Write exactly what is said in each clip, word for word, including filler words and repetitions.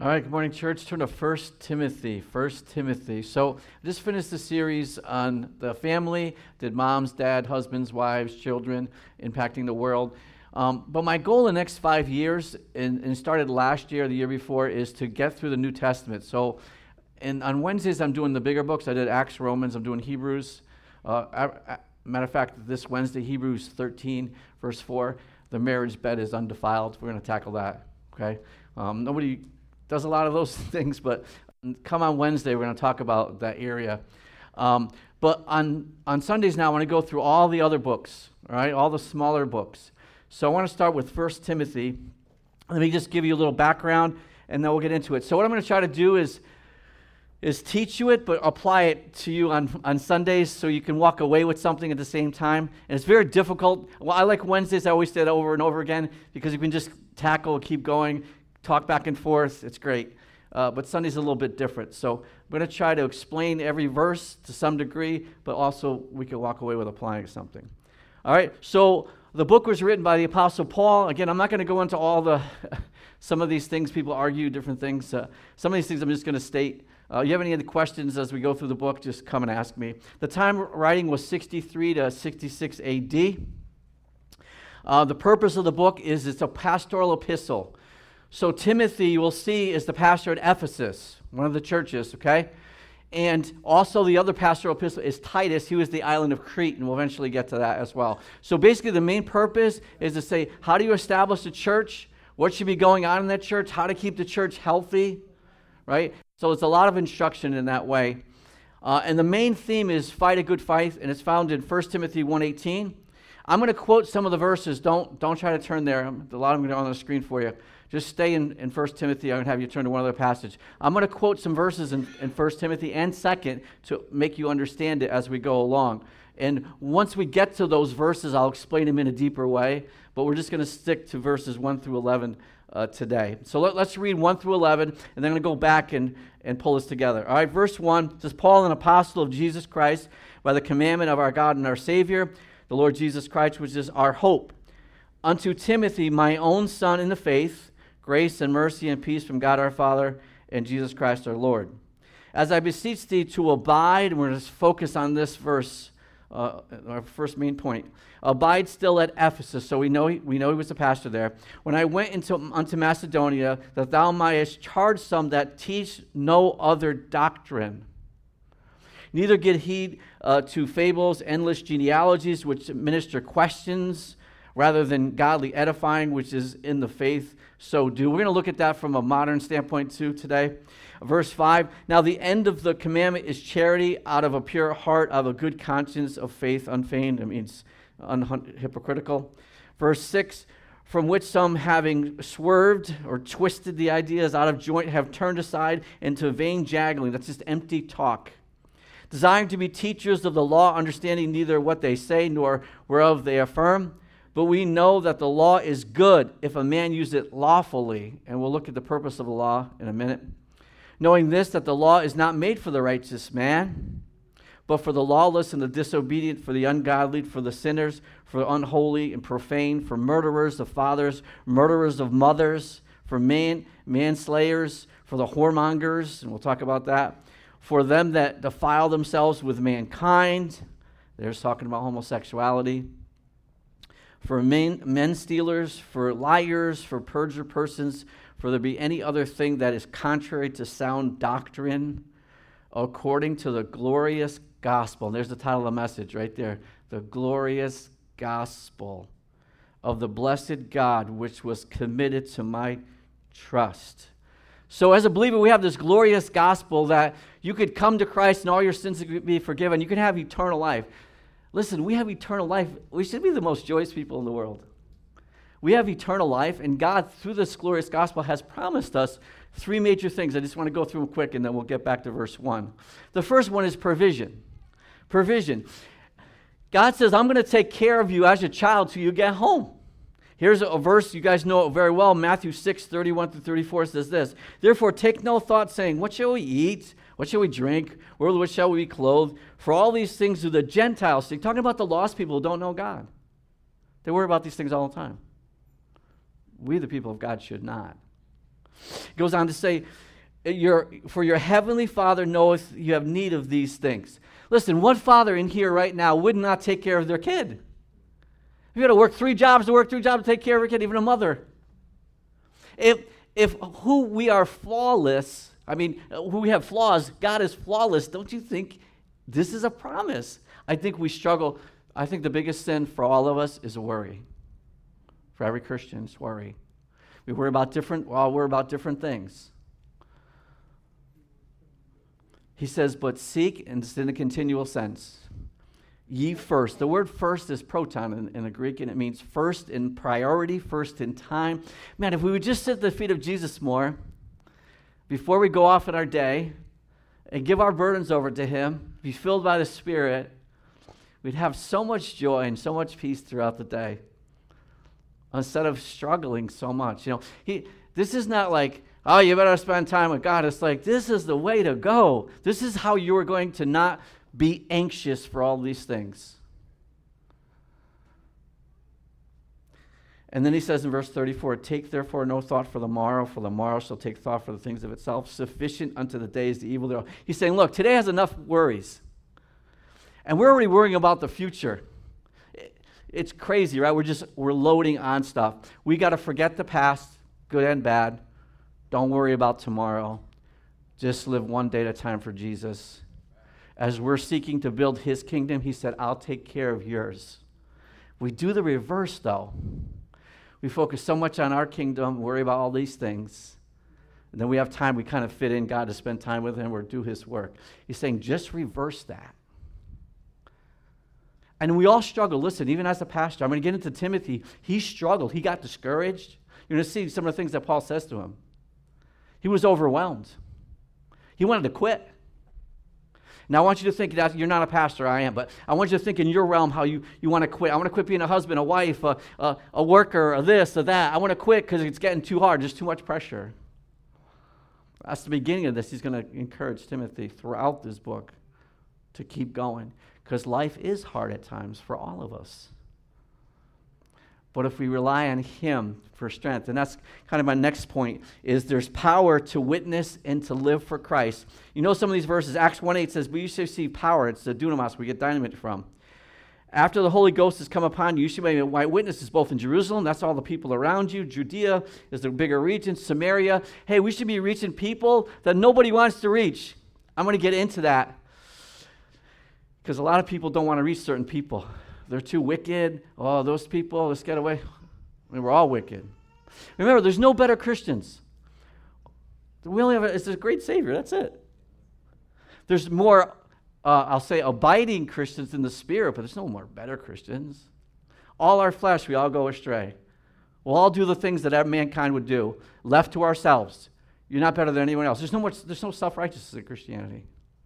All right, good morning, church. Turn to First Timothy. First Timothy. So I just finished the series on the family. Did moms, dad, husbands, wives, children impacting the world. Um, but my goal in the next five years, and, and started last year, the year before, is to get through the New Testament. So and on Wednesdays, I'm doing the bigger books. I did Acts, Romans. I'm doing Hebrews. Uh, I, I, matter of fact, this Wednesday, Hebrews thirteen, verse four, the marriage bed is undefiled. We're going to tackle that, okay? Um, nobody does a lot of those things, but come on Wednesday, we're going to talk about that area. Um, but on, on Sundays now, I want to go through all the other books, all right, all the smaller books. So I want to start with First Timothy. Let me just give you a little background, and then we'll get into it. So what I'm going to try to do is, is teach you it, but apply it to you on, on Sundays so you can walk away with something at the same time. And it's very difficult. Well, I like Wednesdays. I always say it over and over again because you can just tackle, keep going, talk back and forth. It's great. Uh, but Sunday's a little bit different. So I'm going to try to explain every verse to some degree, but also we can walk away with applying something. All right, so the book was written by the Apostle Paul. Again, I'm not going to go into all the, some of these things. People argue different things. Uh, some of these things I'm just going to state. Uh, you have any other questions as we go through the book, just come and ask me. The time writing was sixty-three to sixty-six A D. Uh, the purpose of the book is it's a pastoral epistle. So Timothy, you will see, is the pastor at Ephesus, one of the churches, okay? And also the other pastoral epistle is Titus. He was the island of Crete, and we'll eventually get to that as well. So basically the main purpose is to say, how do you establish a church? What should be going on in that church? How to keep the church healthy, right? So it's a lot of instruction in that way. Uh, and the main theme is fight a good fight, and it's found in First Timothy one eighteen. I'm going to quote some of the verses. Don't, don't try to turn there. A lot of them are on the screen for you. Just stay in, in First Timothy. I'm going to have you turn to one other passage. I'm going to quote some verses in, in First Timothy and Second to make you understand it as we go along. And once we get to those verses, I'll explain them in a deeper way. But we're just going to stick to verses one through eleven uh, today. So let, let's read one through eleven, and then I'm going to go back and, and pull this together. All right, verse one says, Paul, an apostle of Jesus Christ, by the commandment of our God and our Savior, the Lord Jesus Christ, which is our hope. Unto Timothy, my own son in the faith, grace and mercy and peace from God our Father and Jesus Christ our Lord. As I beseech thee to abide, and we're going to focus on this verse, uh, our first main point. Abide still at Ephesus. So we know he, we know he was a pastor there. When I went into unto Macedonia, that thou mightest charge some that teach no other doctrine. Neither give heed uh, to fables, endless genealogies, which minister questions, rather than godly edifying, which is in the faith. So do. We're going to look at that from a modern standpoint too today. Verse five, now the end of the commandment is charity out of a pure heart, of a good conscience, of faith unfeigned. It means unhypocritical. Verse six, from which some having swerved or twisted the ideas out of joint have turned aside into vain jaggling. That's just empty talk. Desiring to be teachers of the law, understanding neither what they say nor whereof they affirm. But we know that the law is good if a man use it lawfully. And we'll look at the purpose of the law in a minute. Knowing this, that the law is not made for the righteous man, but for the lawless and the disobedient, for the ungodly, for the sinners, for the unholy and profane, for murderers of fathers, murderers of mothers, for man, manslayers, for the whoremongers, and we'll talk about that, for them that defile themselves with mankind. There's talking about homosexuality. For men, men stealers, for liars, for perjured persons, for there be any other thing that is contrary to sound doctrine, according to the glorious gospel. And there's the title of the message right there. The glorious gospel of the blessed God, which was committed to my trust. So as a believer, we have this glorious gospel that you could come to Christ and all your sins could be forgiven. You can have eternal life. Listen, we have eternal life. We should be the most joyous people in the world. We have eternal life, and God, through this glorious gospel, has promised us three major things. I just want to go through them quick, and then we'll get back to verse one. The first one is provision. Provision. God says, I'm going to take care of you as a child till you get home. Here's a verse, you guys know it very well. Matthew six, thirty-one through thirty-four says this. Therefore, take no thought, saying, what shall we eat? What shall we drink? Wherewith shall we be clothed? For all these things do the Gentiles seek. Talking about the lost people who don't know God. They worry about these things all the time. We, the people of God, should not. It goes on to say, your, for your heavenly Father knoweth you have need of these things. Listen, what father in here right now would not take care of their kid? You got to work three jobs to work three jobs to take care of a kid, even a mother. If if who we are flawless, I mean, who we have flaws, God is flawless, don't you think this is a promise? I think we struggle. I think the biggest sin for all of us is worry. For every Christian, it's worry. We worry about different, well, we're about different things. He says, but seek, and it's in a continual sense. Ye first. The word first is proton in, in the Greek, and it means first in priority, first in time. Man, if we would just sit at the feet of Jesus more before we go off in our day and give our burdens over to him, be filled by the Spirit, we'd have so much joy and so much peace throughout the day instead of struggling so much. You know, he. This is not like, oh, you better spend time with God. It's like, this is the way to go. This is how you are going to not be anxious for all these things. And then he says in verse thirty-four, take therefore no thought for the morrow, for the morrow shall take thought for the things of itself. Sufficient unto the day is the evil thereof. He's saying, look, today has enough worries. And we're already worrying about the future. It's crazy, right? We're just, we're loading on stuff. We got to forget the past, good and bad. Don't worry about tomorrow. Just live one day at a time for Jesus. As we're seeking to build his kingdom, he said, I'll take care of yours. We do the reverse, though. We focus so much on our kingdom, worry about all these things. And then we have time, we kind of fit in God to spend time with him or do his work. He's saying, just reverse that. And we all struggle. Listen, even as a pastor, I'm going to get into Timothy. He struggled. He got discouraged. You're going to see some of the things that Paul says to him. He was overwhelmed. He wanted to quit. Now, I want you to think that you're not a pastor, I am, but I want you to think in your realm how you, you want to quit. I want to quit being a husband, a wife, a, a, a worker, a this, a that. I want to quit because it's getting too hard, just too much pressure. That's the beginning of this. He's going to encourage Timothy throughout this book to keep going because life is hard at times for all of us. But if we rely on him for strength, and that's kind of my next point, is there's power to witness and to live for Christ. You know some of these verses. Acts one eight says, we used to see power. It's the dunamis we get dynamite from. After the Holy Ghost has come upon you, you should be white witnesses both in Jerusalem, that's all the people around you. Judea is the bigger region. Samaria. Hey, we should be reaching people that nobody wants to reach. I'm going to get into that because a lot of people don't want to reach certain people. They're too wicked. Oh, those people, let's get away. I mean, we're all wicked. Remember, there's no better Christians. We only have a, it's a great Savior. That's it. There's more, uh, I'll say, abiding Christians in the Spirit, but there's no more better Christians. All our flesh, we all go astray. We'll all do the things that mankind would do, left to ourselves. You're not better than anyone else. There's no much, there's no self-righteousness in Christianity.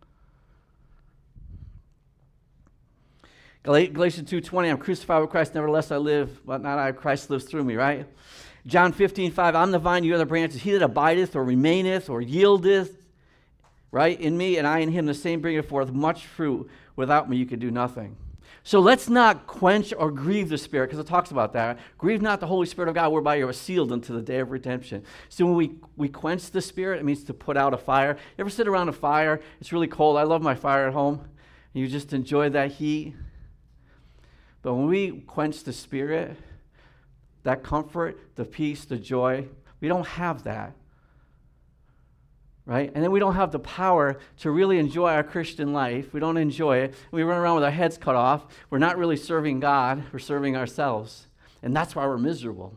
Galatians two twenty, I'm crucified with Christ, nevertheless I live, but not I, Christ lives through me, right? John fifteen five, I'm the vine, you are the branches. He that abideth or remaineth or yieldeth, right, in me, and I in him, the same bringeth forth much fruit. Without me you can do nothing. So let's not quench or grieve the Spirit, because it talks about that. Grieve not the Holy Spirit of God, whereby you are sealed unto the day of redemption. So when we, we quench the Spirit, it means to put out a fire. You ever sit around a fire? It's really cold. I love my fire at home. You just enjoy that heat. But when we quench the Spirit, that comfort, the peace, the joy, we don't have that, right? And then we don't have the power to really enjoy our Christian life. We don't enjoy it. We run around with our heads cut off. We're not really serving God. We're serving ourselves. And that's why we're miserable.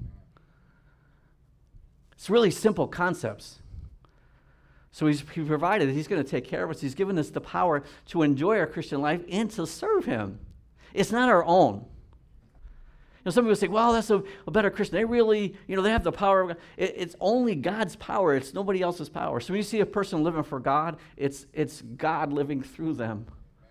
It's really simple concepts. So he's he provided, he's going to take care of us. He's given us the power to enjoy our Christian life and to serve him. It's not our own. You know, some people say, well, that's a, a better Christian. They really, you know, they have the power of God. It, it's only God's power. It's nobody else's power. So when you see a person living for God, it's, it's God living through them.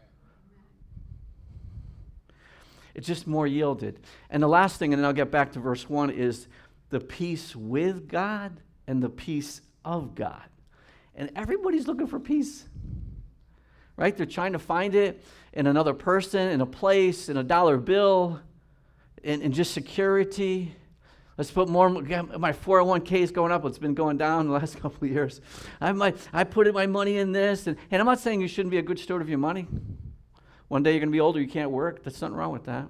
It's just more yielded. And the last thing, and then I'll get back to verse one, is the peace with God and the peace of God. And everybody's looking for peace. Right? They're trying to find it in another person, in a place, in a dollar bill, in, in just security. Let's put more, my four oh one k is going up. It's been going down the last couple of years. I might, I put my money in this. And, and I'm not saying you shouldn't be a good steward of your money. One day you're going to be older, you can't work. There's nothing wrong with that.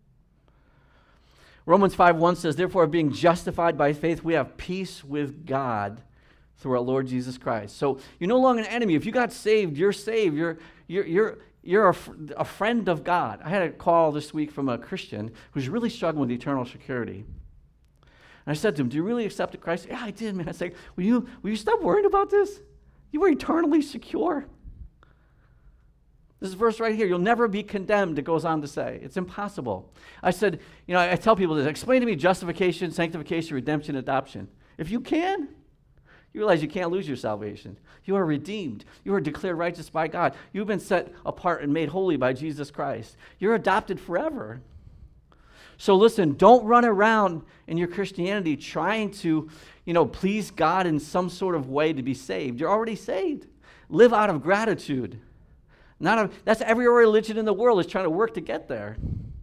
Romans five one says, therefore, being justified by faith, we have peace with God through our Lord Jesus Christ. So you're no longer an enemy. If you got saved, you're saved. You're, you're, you're, you're a, a friend of God. I had a call this week from a Christian who's really struggling with eternal security. And I said to him, do you really accept Christ? Yeah, I did, man. I said, will you, will you stop worrying about this? You are eternally secure. This verse right here, you'll never be condemned, it goes on to say. It's impossible. I said, you know, I, I tell people this, explain to me justification, sanctification, redemption, adoption. If you can, you realize you can't lose your salvation. You are redeemed. You are declared righteous by God. You've been set apart and made holy by Jesus Christ. You're adopted forever. So listen, don't run around in your Christianity trying to, you know, please God in some sort of way to be saved. You're already saved. Live out of gratitude. Not a, that's every religion in the world is trying to work to get there.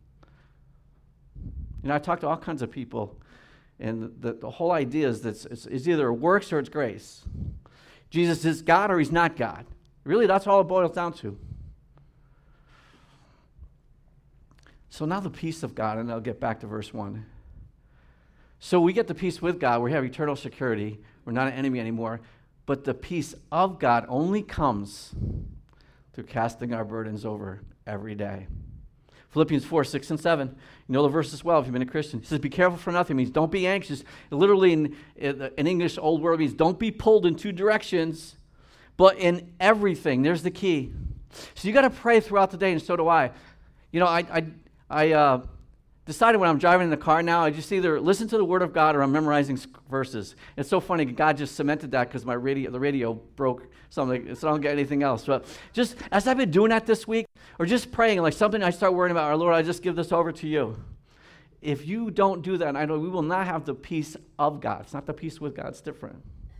You know, I talk to all kinds of people, and the, the whole idea is that it's, it's either works or it's grace. Jesus is God or he's not God. Really, that's all it boils down to. So now the peace of God, and I'll get back to verse one. So we get the peace with God. We have eternal security. We're not an enemy anymore. But the peace of God only comes through casting our burdens over every day. Philippians four, six, and seven. You know the verses well if you've been a Christian. He says, be careful for nothing. It means don't be anxious. Literally in, in English Old World means don't be pulled in two directions, but in everything. There's the key. So you got to pray throughout the day, and so do I. You know, I I, I uh, decided when I'm driving in the car now, I just either listen to the Word of God or I'm memorizing verses. It's so funny. God just cemented that because my radio, the radio broke something, so I don't get anything else. But just as I've been doing that this week, or just praying, like something I start worrying about, our Lord, I just give this over to you. If you don't do that, I know we will not have the peace of God. It's not the peace with God. It's different.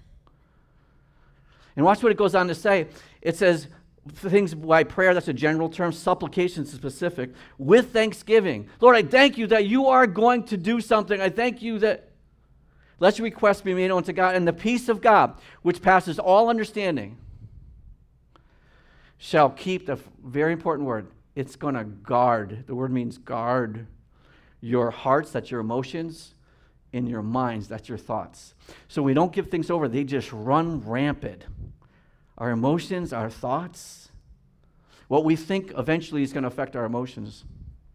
And watch what it goes on to say. It says, things by prayer, that's a general term, supplication is specific, with thanksgiving. Lord, I thank you that you are going to do something. I thank you that let your request be made known to God, and the peace of God, which passes all understanding, shall keep, the very important word, it's going to guard. The word means guard your hearts, that's your emotions, and your minds, that's your thoughts. So we don't give things over, they just run rampant. Our emotions, our thoughts, what we think eventually is going to affect our emotions.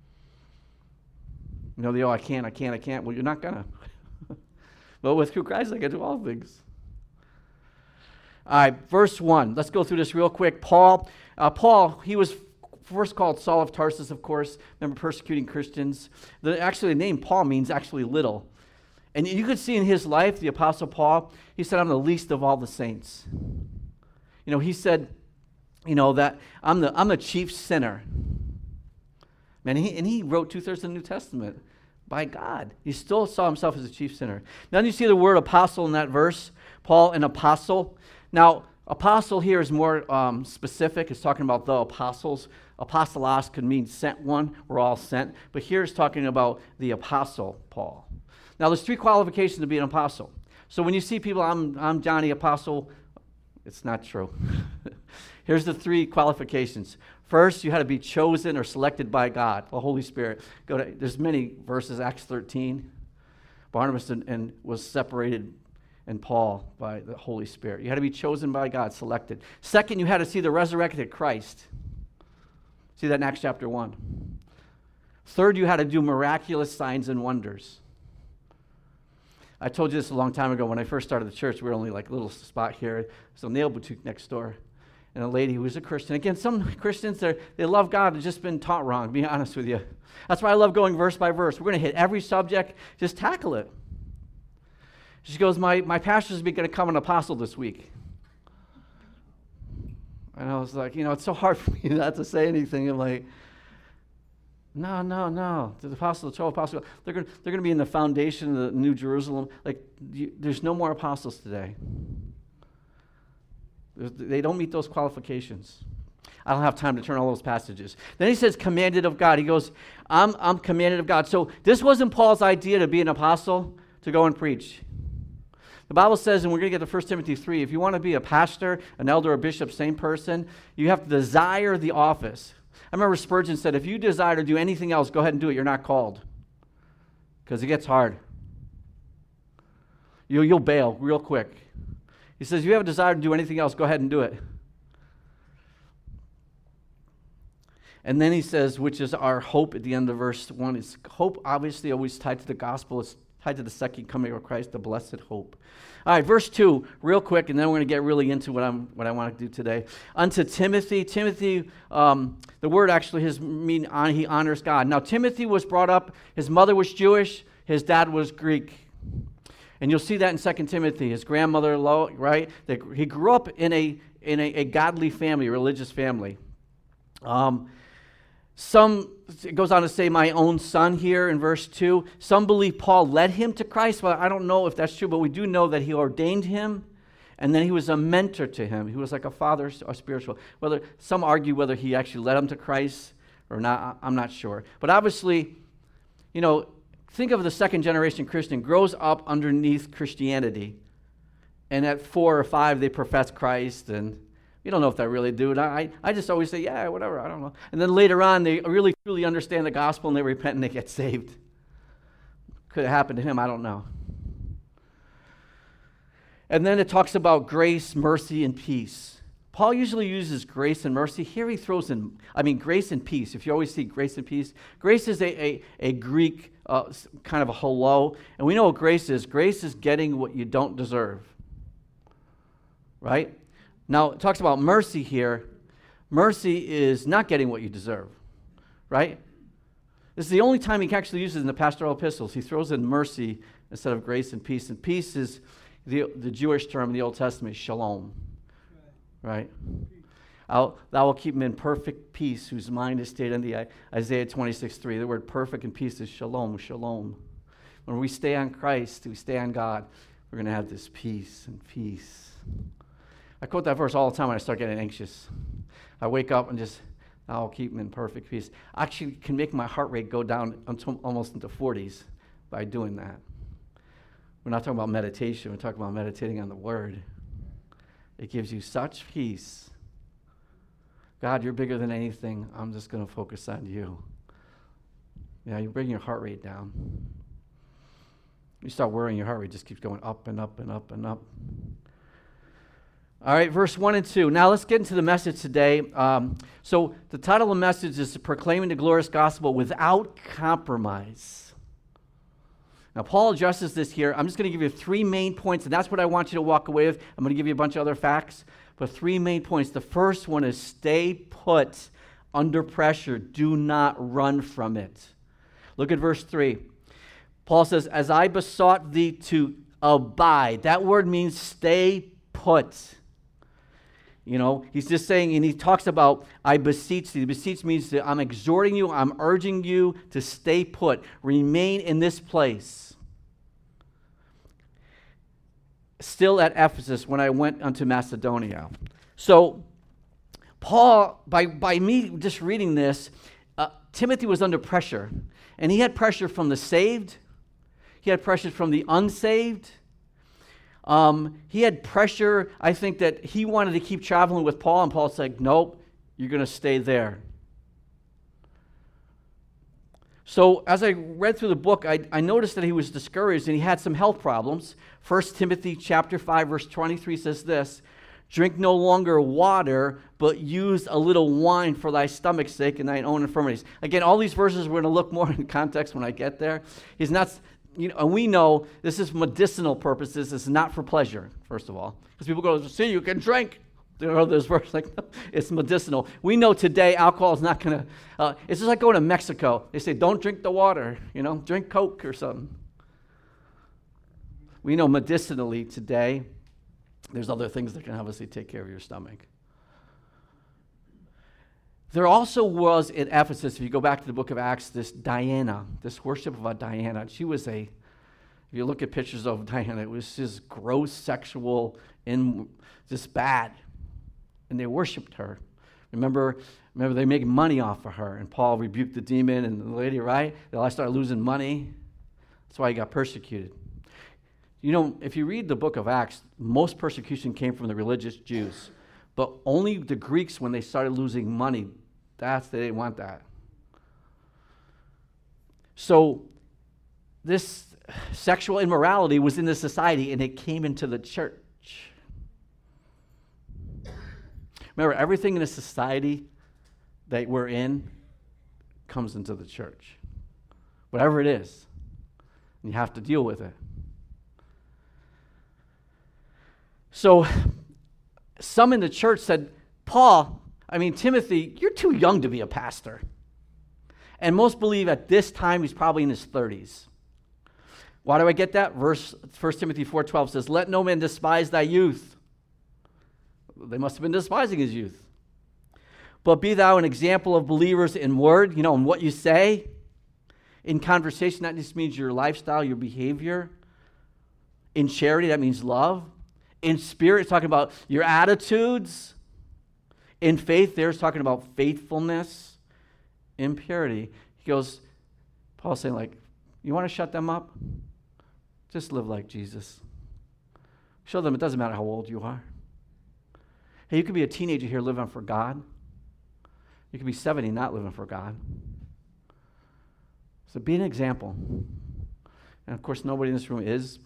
You know, they, oh, I can't, I can't, I can't. Well, you're not going to. But with through Christ, I can do all things. All right, verse one. Let's go through this real quick. Paul, uh, Paul, he was first called Saul of Tarsus, of course. Remember, persecuting Christians. The, actually, the name Paul means actually little. And you could see in his life, the Apostle Paul, he said, I'm the least of all the saints. You know, he said, you know, that I'm the I'm the chief sinner. Man, he, and he wrote two-thirds of the New Testament by God. He still saw himself as a chief sinner. Now you see the word apostle in that verse. Paul, an apostle. Now, apostle here is more um, specific. It's talking about the apostles. Apostolos could mean sent one. We're all sent. But here it's talking about the apostle Paul. Now, there's three qualifications to be an apostle. So when you see people, I'm I'm Johnny Apostle, it's not true. Here's the three qualifications. First, you had to be chosen or selected by God, the Holy Spirit. Go to, there's many verses, Acts thirteen. Barnabas and, and was separated, and Paul by the Holy Spirit. You had to be chosen by God, selected. Second, you had to see the resurrected Christ. See that in Acts chapter one. Third, you had to do miraculous signs and wonders. I told you this a long time ago. When I first started the church, we were only like a little spot here. There's a nail boutique next door. And a lady who was a Christian. Again, some Christians, they love God. They've just been taught wrong, to be honest with you. That's why I love going verse by verse. We're going to hit every subject. Just tackle it. She goes, my, my pastor's going to become an apostle this week. And I was like, you know, it's so hard for me not to say anything. I'm like, no, no, no. The apostle, the twelve apostles, they're going they're going to be in the foundation of the New Jerusalem. Like, you, there's no more apostles today. There's, they don't meet those qualifications. I don't have time to turn all those passages. Then he says, commanded of God. He goes, I'm, I'm commanded of God. So this wasn't Paul's idea to be an apostle. to go and preach. The Bible says, and we're going to get to First Timothy three, if you want to be a pastor, an elder, a bishop, same person, you have to desire the office. I remember Spurgeon said, if you desire to do anything else, go ahead and do it. You're not called. Because it gets hard. You, you'll bail real quick. He says, if you have a desire to do anything else, go ahead and do it. And then he says, which is our hope at the end of verse one. Is hope obviously always tied to the gospel. It's tied to the second coming of Christ, the blessed hope. All right, verse two, real quick, and then we're going to get really into what I'm what I want to do today. Unto Timothy, Timothy, um, the word actually his mean on he honors God. Now Timothy was brought up. His mother was Jewish. His dad was Greek. And you'll see that in Second Timothy. His grandmother, right? They, he grew up in a in a, a godly family, a religious family. Um, some, it goes on to say, my own son here in verse two. Some believe Paul led him to Christ. Well, I don't know if that's true, but we do know that he ordained him, and then he was a mentor to him. He was like a father, a spiritual. Whether some argue whether he actually led him to Christ or not, I'm not sure. But obviously, you know, think of the second generation Christian, grows up underneath Christianity, and at four or five they profess Christ, and you don't know if they really do. And I, I just always say, yeah, whatever, I don't know. And then later on, they really truly understand the gospel, and they repent, and they get saved. Could have happened to him, I don't know. And then it talks about grace, mercy, and peace. Paul usually uses grace and mercy. Here he throws in, I mean, grace and peace. If you always see grace and peace, grace is a, a, a Greek uh, kind of a hello. And we know what grace is. Grace is getting what you don't deserve. Right? Now, it talks about mercy here. Mercy is not getting what you deserve. Right? This is the only time he actually uses it in the pastoral epistles. He throws in mercy instead of grace and peace. And peace is the, the Jewish term in the Old Testament, shalom. Right? I'll, thou will keep him in perfect peace, whose mind is stayed on the Isaiah twenty-six three. The word perfect and peace is shalom, shalom. When we stay on Christ, we stay on God, we're going to have this peace and peace. I quote that verse all the time when I start getting anxious. I wake up and just, I'll keep him in perfect peace. I actually can make my heart rate go down until almost into forties by doing that. We're not talking about meditation. We're talking about meditating on the Word. It gives you such peace. God, you're bigger than anything. I'm just going to focus on you. Yeah, you bring your heart rate down. You start worrying, your heart rate just keeps going up and up and up and up. All right, verse one and two. Now let's get into the message today. Um, so the title of the message is Proclaiming the Glorious Gospel Without Compromise. Now Paul addresses this here. I'm just going to give you three main points, and that's what I want you to walk away with. I'm going to give you a bunch of other facts, but three main points. The first one is stay put under pressure. Do not run from it. Look at verse three. Paul says, as I besought thee to abide. That word means stay put. You know, he's just saying, and he talks about, I beseech thee. Beseech means that I'm exhorting you, I'm urging you to stay put. Remain in this place. Still at Ephesus when I went unto Macedonia. So, Paul, by, by me just reading this, uh, Timothy was under pressure. And he had pressure from the saved. He had pressure from the unsaved. Um, he had pressure, I think, that he wanted to keep traveling with Paul, and Paul said, nope, you're going to stay there. So as I read through the book, I, I noticed that he was discouraged, and he had some health problems. First Timothy chapter five, verse twenty-three says this, drink no longer water, but use a little wine for thy stomach's sake and thine own infirmities. Again, all these verses, we're going to look more in context when I get there. He's not... You know, and we know this is medicinal purposes. It's not for pleasure, first of all. Because people go, see, you can drink. You know, there's verse like, it's medicinal. We know today alcohol is not going to, uh, it's just like going to Mexico. They say, don't drink the water, you know, drink Coke or something. We know medicinally today, there's other things that can obviously take care of your stomach. There also was in Ephesus, if you go back to the book of Acts, this Diana, this worship of a Diana. She was a, if you look at pictures of Diana, it was just gross, sexual, and just bad. And they worshipped her. Remember, remember they made money off of her, and Paul rebuked the demon and the lady, right? They all started losing money. That's why he got persecuted. You know, if you read the book of Acts, most persecution came from the religious Jews. But only the Greeks, when they started losing money, that's, they didn't want that. So this sexual immorality was in the society, and it came into the church. Remember, everything in a society that we're in comes into the church. Whatever it is, you have to deal with it. So some in the church said, Paul, I mean, Timothy, you're too young to be a pastor. And most believe at this time he's probably in his thirties. Why do I get that? Verse First Timothy four twelve says, let no man despise thy youth. They must have been despising his youth. But be thou an example of believers in word, you know, in what you say, in conversation. That just means your lifestyle, your behavior. In charity, that means love. In spirit, it's talking about your attitudes. In faith, there it's talking about faithfulness. In purity, he goes, Paul's saying, like, you want to shut them up? Just live like Jesus. Show them it doesn't matter how old you are. Hey, you could be a teenager here living for God. You could be seventy not living for God. So be an example. And of course, nobody in this room is.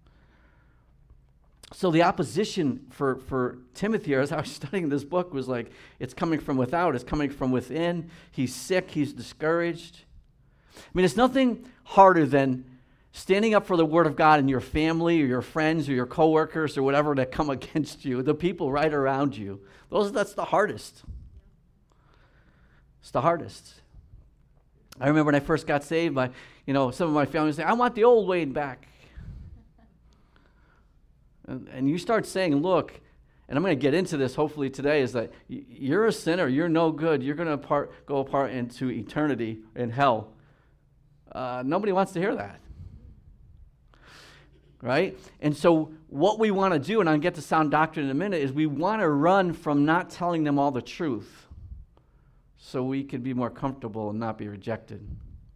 So the opposition for, for Timothy, as I was studying this book, was like, it's coming from without, it's coming from within. He's sick, he's discouraged. I mean, it's nothing harder than standing up for the Word of God in your family or your friends or your coworkers or whatever that come against you, the people right around you. Those, that's the hardest. It's the hardest. I remember when I first got saved, my, you know, some of my family say, I want the old Wade back. And, and you start saying, look, and I'm going to get into this hopefully today, is that you're a sinner, you're no good, you're going to apart, go apart into eternity in hell. Uh, nobody wants to hear that. Right? And so what we want to do, and I'll get to sound doctrine in a minute, is we want to run from not telling them all the truth so we can be more comfortable and not be rejected. And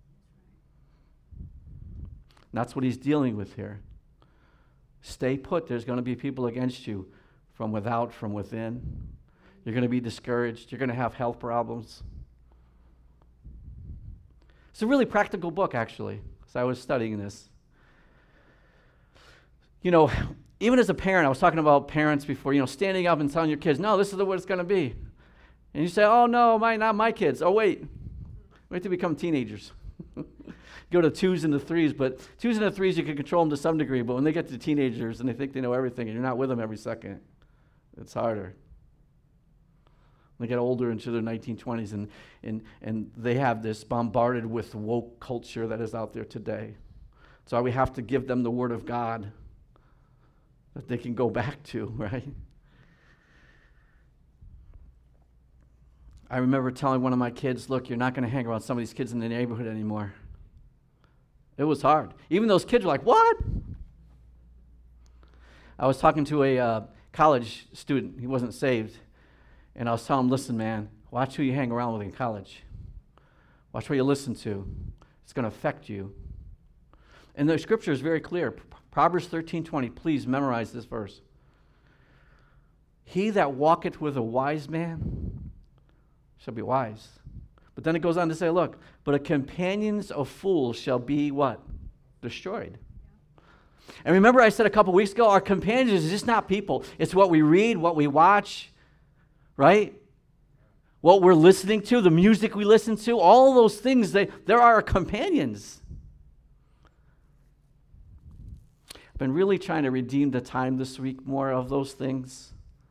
that's what he's dealing with here. Stay put. There's going to be people against you from without, from within. You're going to be discouraged. You're going to have health problems. It's a really practical book, actually, as I was studying this. You know, even as a parent, I was talking about parents before, you know, standing up and telling your kids, no, this is what it's going to be. And you say, oh, no, my, not my kids. Oh, wait. Wait till become teenagers. Go to twos and the threes, but twos and the threes, you can control them to some degree, but when they get to teenagers and they think they know everything and you're not with them every second, it's harder. They get older into their nineteen twenties and, and, and they have this bombarded with woke culture that is out there today. So we have to give them the Word of God that they can go back to, right? I remember telling one of my kids, look, you're not going to hang around some of these kids in the neighborhood anymore. It was hard. Even those kids were like, what? I was talking to a uh, college student. He wasn't saved. And I was telling him, listen, man, watch who you hang around with in college. Watch what you listen to. It's going to affect you. And the scripture is very clear. Proverbs thirteen twenty. Please memorize this verse. He that walketh with a wise man shall be wise. But then it goes on to say, look, but a companions of fools shall be what? Destroyed. And remember I said a couple weeks ago, our companions is just not people. It's what we read, what we watch, right? What we're listening to, the music we listen to, all those things, they, they're our companions. I've been really trying to redeem the time this week, more of those things.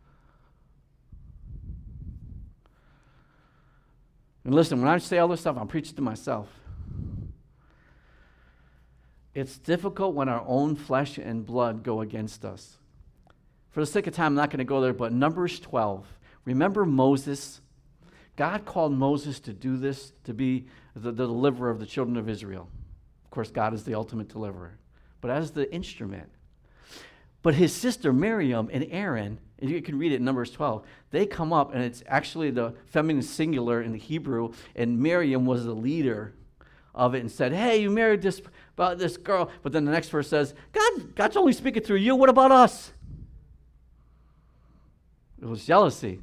And listen, when I say all this stuff, I'm preaching to myself. It's difficult when our own flesh and blood go against us. For the sake of time, I'm not going to go there, but Numbers twelve. Remember Moses? God called Moses to do this, to be the, the deliverer of the children of Israel. Of course, God is the ultimate deliverer, but as the instrument. But his sister Miriam and Aaron, and you can read it in Numbers twelve, they come up, and it's actually the feminine singular in the Hebrew, and Miriam was the leader of it and said, hey, you married this, about this girl. But then the next verse says, God, God's only speaking through you. What about us? It was jealousy.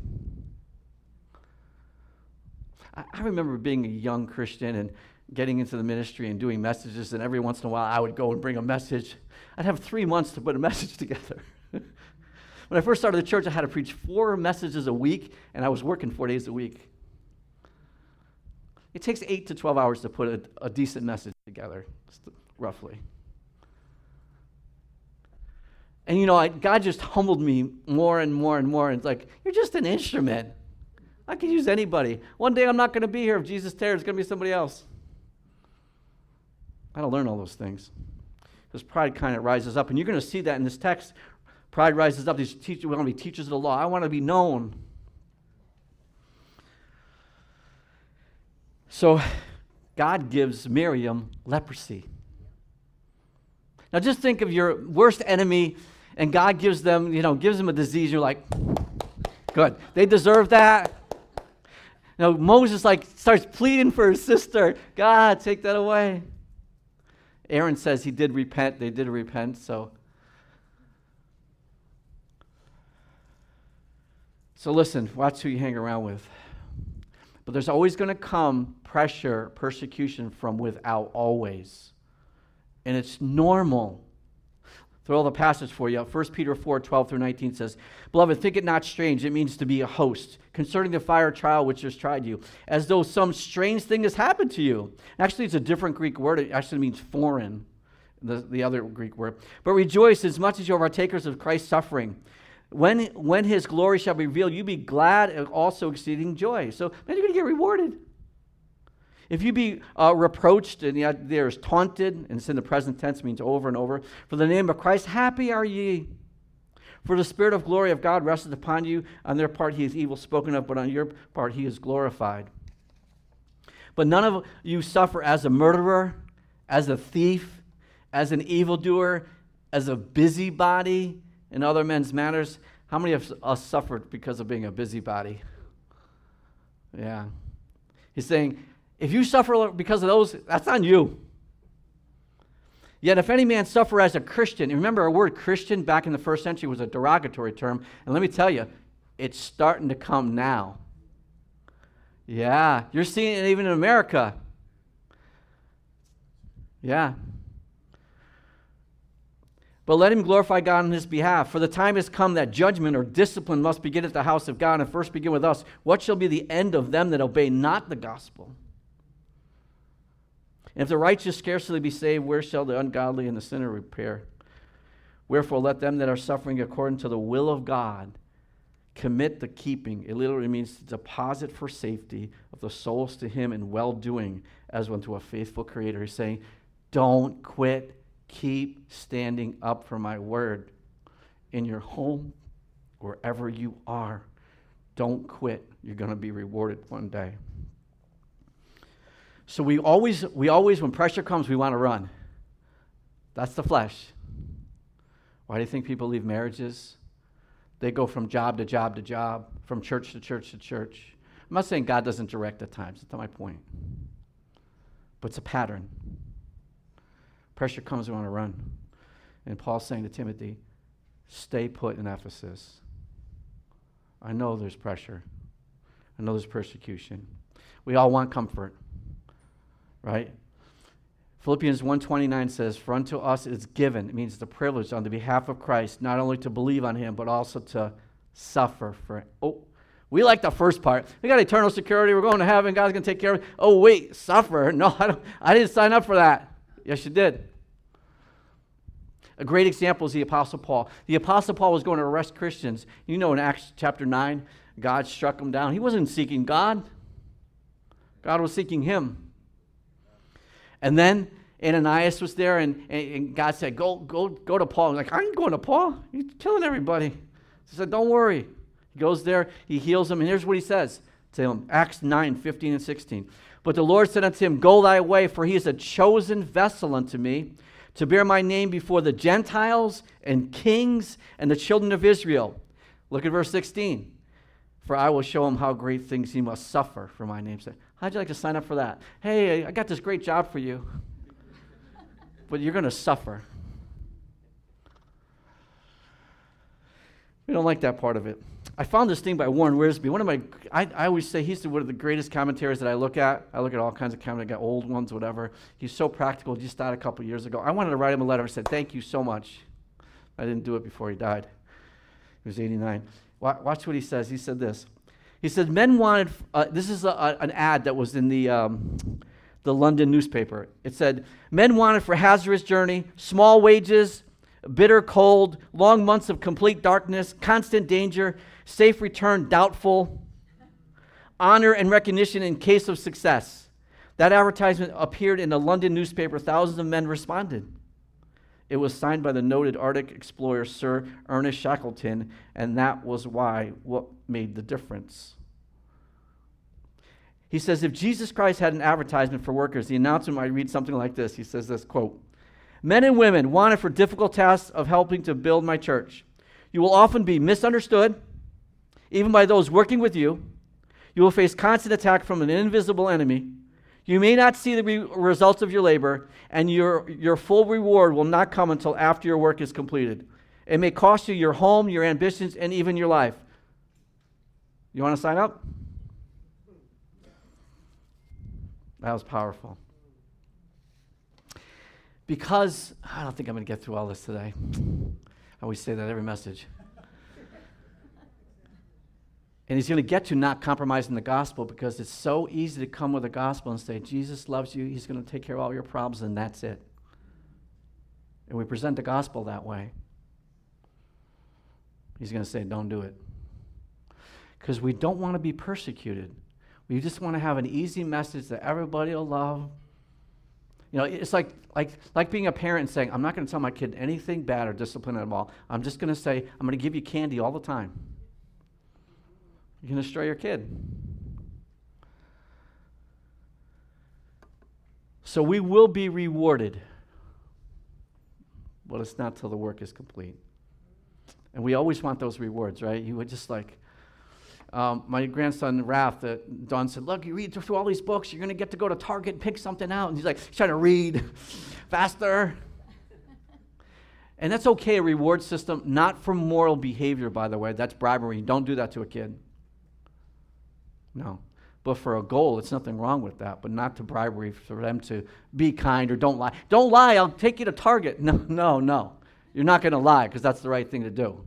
I, I remember being a young Christian and getting into the ministry and doing messages, and every once in a while I would go and bring a message. I'd have three months to put a message together. When I first started the church, I had to preach four messages a week, and I was working four days a week. It takes eight to twelve hours to put a, a decent message together, roughly. And you know, I, God just humbled me more and more and more. And it's like, you're just an instrument. I can use anybody. One day I'm not going to be here. If Jesus tarries, it's going to be somebody else. I got to learn all those things. Because pride kind of rises up. And you're going to see that in this text. Pride rises up. These teachers, we want to be teachers of the law. I want to be known. So God gives Miriam leprosy. Now just think of your worst enemy, and God gives them, you know, gives them a disease. You're like, good. They deserve that. You know, Moses like starts pleading for his sister. God, take that away. Aaron says he did repent. They did repent, so. So listen, watch who you hang around with. But there's always going to come pressure, persecution from without, always. And it's normal. Throw the passage for you. First Peter four, twelve through nineteen says, Beloved, think it not strange. It means to be a host. Concerning the fire trial which has tried you, as though some strange thing has happened to you. Actually, it's a different Greek word. It actually means foreign, the, the other Greek word. But rejoice as much as you are partakers of Christ's suffering. When, when his glory shall be revealed, you be glad and also exceeding joy. So, man, you're going to get rewarded. If you be uh, reproached, and yet there's taunted, and it's in the present tense, means over and over, for the name of Christ, happy are ye. For the Spirit of glory of God resteth upon you. On their part he is evil spoken of, but on your part he is glorified. But none of you suffer as a murderer, as a thief, as an evildoer, as a busybody in other men's matters. How many of us suffered because of being a busybody? Yeah. He's saying, if you suffer because of those, that's on you. Yet if any man suffer as a Christian, and remember our word Christian back in the first century was a derogatory term, and let me tell you, it's starting to come now. Yeah, you're seeing it even in America. Yeah. But let him glorify God on his behalf. For the time has come that judgment or discipline must begin at the house of God, and first begin with us. What shall be the end of them that obey not the gospel? And if the righteous scarcely be saved, where shall the ungodly and the sinner repair? Wherefore let them that are suffering according to the will of God commit the keeping. It literally means to deposit for safety of the souls to him in well-doing as unto a faithful Creator. He's saying, don't quit. Keep standing up for my word in your home, wherever you are. Don't quit. You're going to be rewarded one day. So we always, we always, when pressure comes, we want to run. That's the flesh. Why do you think people leave marriages? They go from job to job to job, from church to church to church. I'm not saying God doesn't direct at times. That's not my point. But it's a pattern. Pressure comes, we want to run. And Paul's saying to Timothy, stay put in Ephesus. I know there's pressure. I know there's persecution. We all want comfort. Right? Philippians one twenty-nine says, for unto us is given, it means the privilege on the behalf of Christ, not only to believe on him, but also to suffer for him. Oh, we like the first part. We got eternal security, we're going to heaven, God's going to take care of it. Oh, wait, suffer? No, I, don't, I didn't sign up for that. Yes, you did. A great example is the Apostle Paul. The Apostle Paul was going to arrest Christians. You know in Acts chapter nine, God struck him down. He wasn't seeking God. God was seeking him. And then Ananias was there, and, and God said, go, go, go to Paul. He's like, I ain't going to Paul. He's killing everybody. He said, don't worry. He goes there, he heals him, and here's what he says to him. Acts nine, fifteen and sixteen. But the Lord said unto him, go thy way, for he is a chosen vessel unto me, to bear my name before the Gentiles and kings and the children of Israel. Look at verse sixteen. For I will show him how great things he must suffer for my name's sake. How'd you like to sign up for that? Hey, I got this great job for you, but you're going to suffer. We don't like that part of it. I found this thing by Warren Wiersbe. One of my, I, I always say he's one of the greatest commentaries that I look at. I look at all kinds of commentaries, I got old ones, whatever. He's so practical. He just died a couple years ago. I wanted to write him a letter and said, thank you so much. I didn't do it before he died. He was eighty-nine. Watch what he says. He said this. He said, men wanted, uh, this is a, a, an ad that was in the, um, the London newspaper. It said, men wanted for hazardous journey, small wages, bitter cold, long months of complete darkness, constant danger, safe return doubtful, honor and recognition in case of success. That advertisement appeared in a London newspaper. Thousands of men responded. It was signed by the noted Arctic explorer Sir Ernest Shackleton, and that was why what made the difference. He says, if Jesus Christ had an advertisement for workers, the announcement might read something like this. He says this, quote, men and women wanted for difficult tasks of helping to build my church. You will often be misunderstood, even by those working with you. You will face constant attack from an invisible enemy. You may not see the re- results of your labor, and your, your full reward will not come until after your work is completed. It may cost you your home, your ambitions, and even your life. You want to sign up? That was powerful. Because, I don't think I'm going to get through all this today. I always say that every message. And he's going to get to not compromising the gospel, because it's so easy to come with the gospel and say, Jesus loves you, he's going to take care of all your problems, and that's it. And we present the gospel that way. He's going to say, don't do it. Because we don't want to be persecuted. We just want to have an easy message that everybody will love. You know, it's like like like being a parent and saying, I'm not going to tell my kid anything bad or discipline at all. I'm just going to say, I'm going to give you candy all the time. You're going to destroy your kid. So we will be rewarded, but it's not till the work is complete. And we always want those rewards, right? You would just like, um, my grandson, Raph, that Dawn said, look, you read through all these books, you're going to get to go to Target and pick something out. And he's like, he's trying to read faster. And that's okay, a reward system, not for moral behavior, by the way. That's bribery. Don't do that to a kid. No. But for a goal, it's nothing wrong with that, but not to bribery for them to be kind or don't lie. Don't lie, I'll take you to Target. No, no, no. You're not going to lie because that's the right thing to do.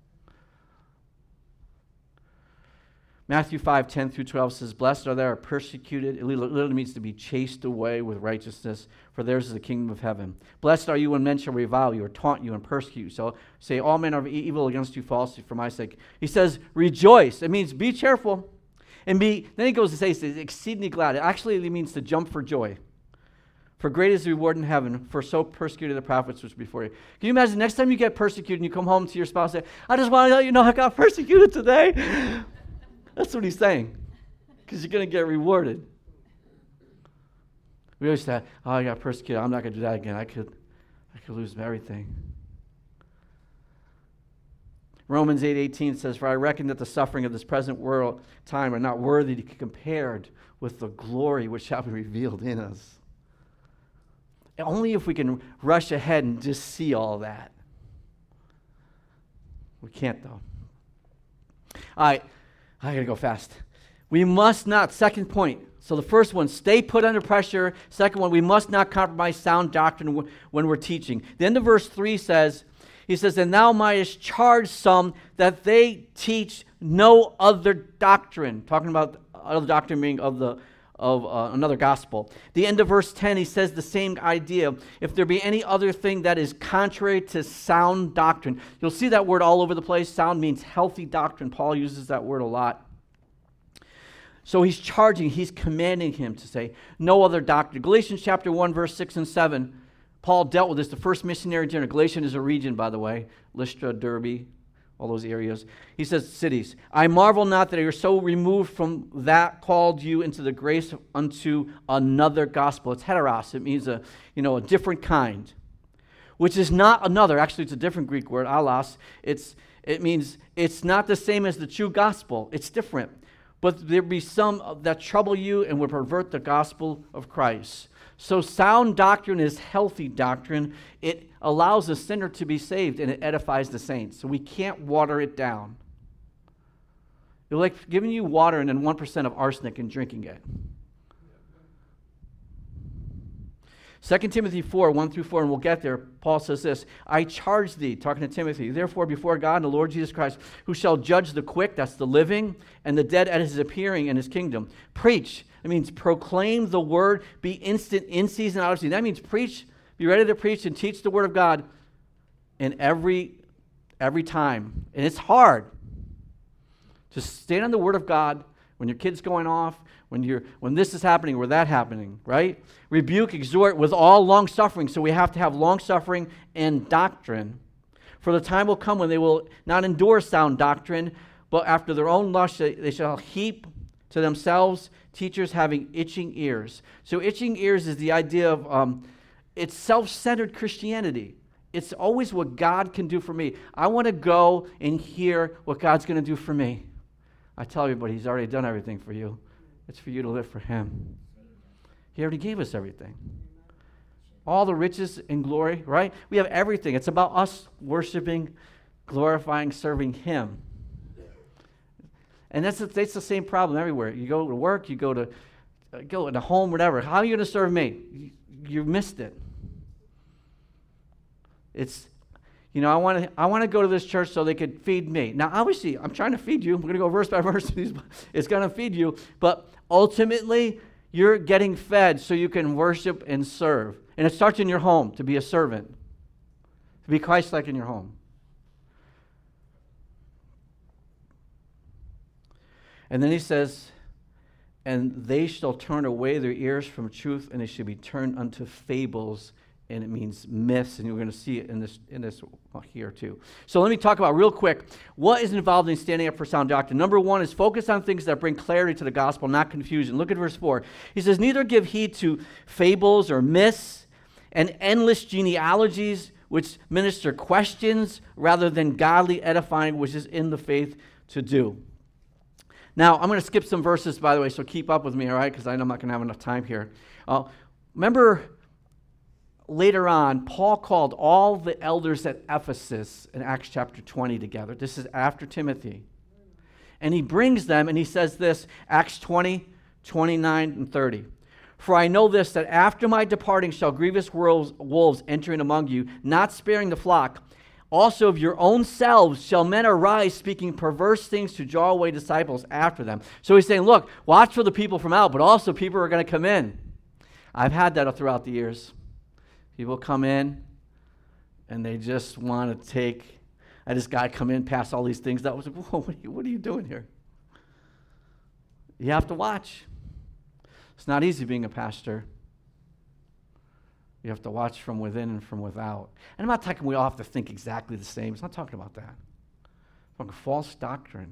Matthew five, ten through twelve says, blessed are they who are persecuted. It literally means to be chased away with righteousness, for theirs is the kingdom of heaven. Blessed are you when men shall revile you or taunt you and persecute you. So say all men are evil against you falsely for my sake. He says, rejoice. It means be cheerful. And be, then he goes to say, exceedingly glad. It actually means to jump for joy. For great is the reward in heaven, for so persecuted the prophets which were before you. Can you imagine next time you get persecuted and you come home to your spouse and say, I just want to let you know I got persecuted today. That's what he's saying. Because you're going to get rewarded. We always say, oh, I got persecuted. I'm not going to do that again. I could, I could lose everything. Romans eight eighteen says, for I reckon that the suffering of this present world time are not worthy to be compared with the glory which shall be revealed in us. Only if we can rush ahead and just see all that. We can't, though. All right, I got to go fast. We must not, second point. So the first one, stay put under pressure. Second one, we must not compromise sound doctrine when we're teaching. The end of verse three says, he says, and thou mightest charge some that they teach no other doctrine. Talking about other doctrine being of the of uh, another gospel. The end of verse ten, he says the same idea. If there be any other thing that is contrary to sound doctrine. You'll see that word all over the place. Sound means healthy doctrine. Paul uses that word a lot. So he's charging, he's commanding him to say no other doctrine. Galatians chapter one, verse six and seven. Paul dealt with this, the first missionary journey. Galatia is a region, by the way. Lystra, Derbe, all those areas. He says, cities. I marvel not that you are so removed from that called you into the grace unto another gospel. It's heteros. It means a, you know, a different kind. Which is not another. Actually, it's a different Greek word, allos. It's, It means it's not the same as the true gospel. It's different. But there be some that trouble you and would pervert the gospel of Christ. So sound doctrine is healthy doctrine. It allows the sinner to be saved, and it edifies the saints. So we can't water it down. It's like giving you water and then one percent of arsenic and drinking it. Second Timothy four, one through four, and we'll get there. Paul says this, I charge thee, talking to Timothy, therefore before God and the Lord Jesus Christ, who shall judge the quick, that's the living, and the dead at his appearing in his kingdom. Preach, that means proclaim the word, be instant in season, out of season. That means preach, be ready to preach and teach the word of God in every, every time. And it's hard to stand on the word of God when your kid's going off, when you're when this is happening or that happening, right? Rebuke, exhort with all long suffering. So we have to have long suffering and doctrine. For the time will come when they will not endure sound doctrine, but after their own lust they shall heap to themselves teachers having itching ears. So itching ears is the idea of um, it's self-centered Christianity. It's always what God can do for me. I want to go and hear what God's going to do for me. I tell everybody, he's already done everything for you. It's for you to live for him. He already gave us everything. All the riches and glory, right? We have everything. It's about us worshiping, glorifying, serving him. And that's the, that's the same problem everywhere. You go to work, you go to uh, go in a home, whatever. How are you going to serve me? You, you missed it. It's, you know, I want to I want to go to this church so they could feed me. Now, obviously, I'm trying to feed you. I'm going to go verse by verse. It's going to feed you. But ultimately, you're getting fed so you can worship and serve. And it starts in your home, to be a servant, to be Christ-like in your home. And then he says, and they shall turn away their ears from truth, and they shall be turned unto fables. And it means myths, and you're going to see it in this in this here too. So let me talk about real quick what is involved in standing up for sound doctrine. Number one is focus on things that bring clarity to the gospel, not confusion. Look at verse four. He says, neither give heed to fables or myths and endless genealogies which minister questions rather than godly edifying, which is in the faith to do. Now, I'm going to skip some verses, by the way, so keep up with me, all right, because I know I'm not going to have enough time here. Uh, remember... Later on, Paul called all the elders at Ephesus in Acts chapter twenty together. This is after Timothy. And he brings them and he says this, Acts twenty, twenty-nine and thirty. For I know this, that after my departing shall grievous wolves, wolves enter in among you, not sparing the flock. Also of your own selves shall men arise speaking perverse things to draw away disciples after them. So he's saying, look, watch for the people from out, but also people are going to come in. I've had that throughout the years. People come in, and they just want to take, I had this guy come in, pass all these things. That was, whoa, what are you, what are you doing here? You have to watch. It's not easy being a pastor. You have to watch from within and from without. And I'm not talking we all have to think exactly the same. It's not talking about that. I'm talking false doctrine.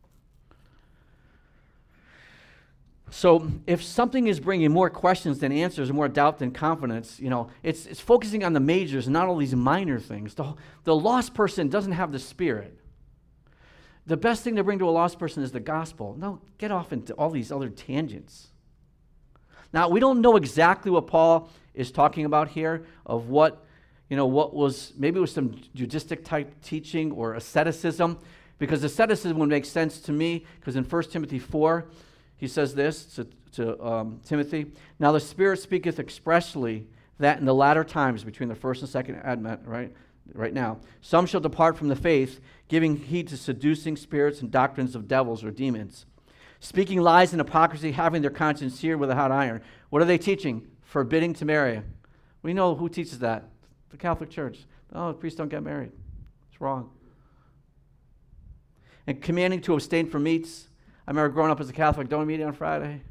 So if something is bringing more questions than answers, more doubt than confidence, you know, it's it's focusing on the majors and not all these minor things. The, the lost person doesn't have the Spirit. The best thing to bring to a lost person is the gospel. No, get off into all these other tangents. Now, we don't know exactly what Paul is talking about here, of what, you know, what was, maybe it was some Judaistic type teaching or asceticism, because asceticism would make sense to me, because in First Timothy four, he says this to, to um, Timothy, now the Spirit speaketh expressly that in the latter times, between the first and second advent, right, right now, some shall depart from the faith, giving heed to seducing spirits and doctrines of devils or demons, speaking lies and hypocrisy, having their conscience seared with a hot iron. What are they teaching? Forbidding to marry. We know who teaches that. The Catholic Church. Oh, priests don't get married. It's wrong. And commanding to abstain from meats. I remember growing up as a Catholic, don't eat on Friday,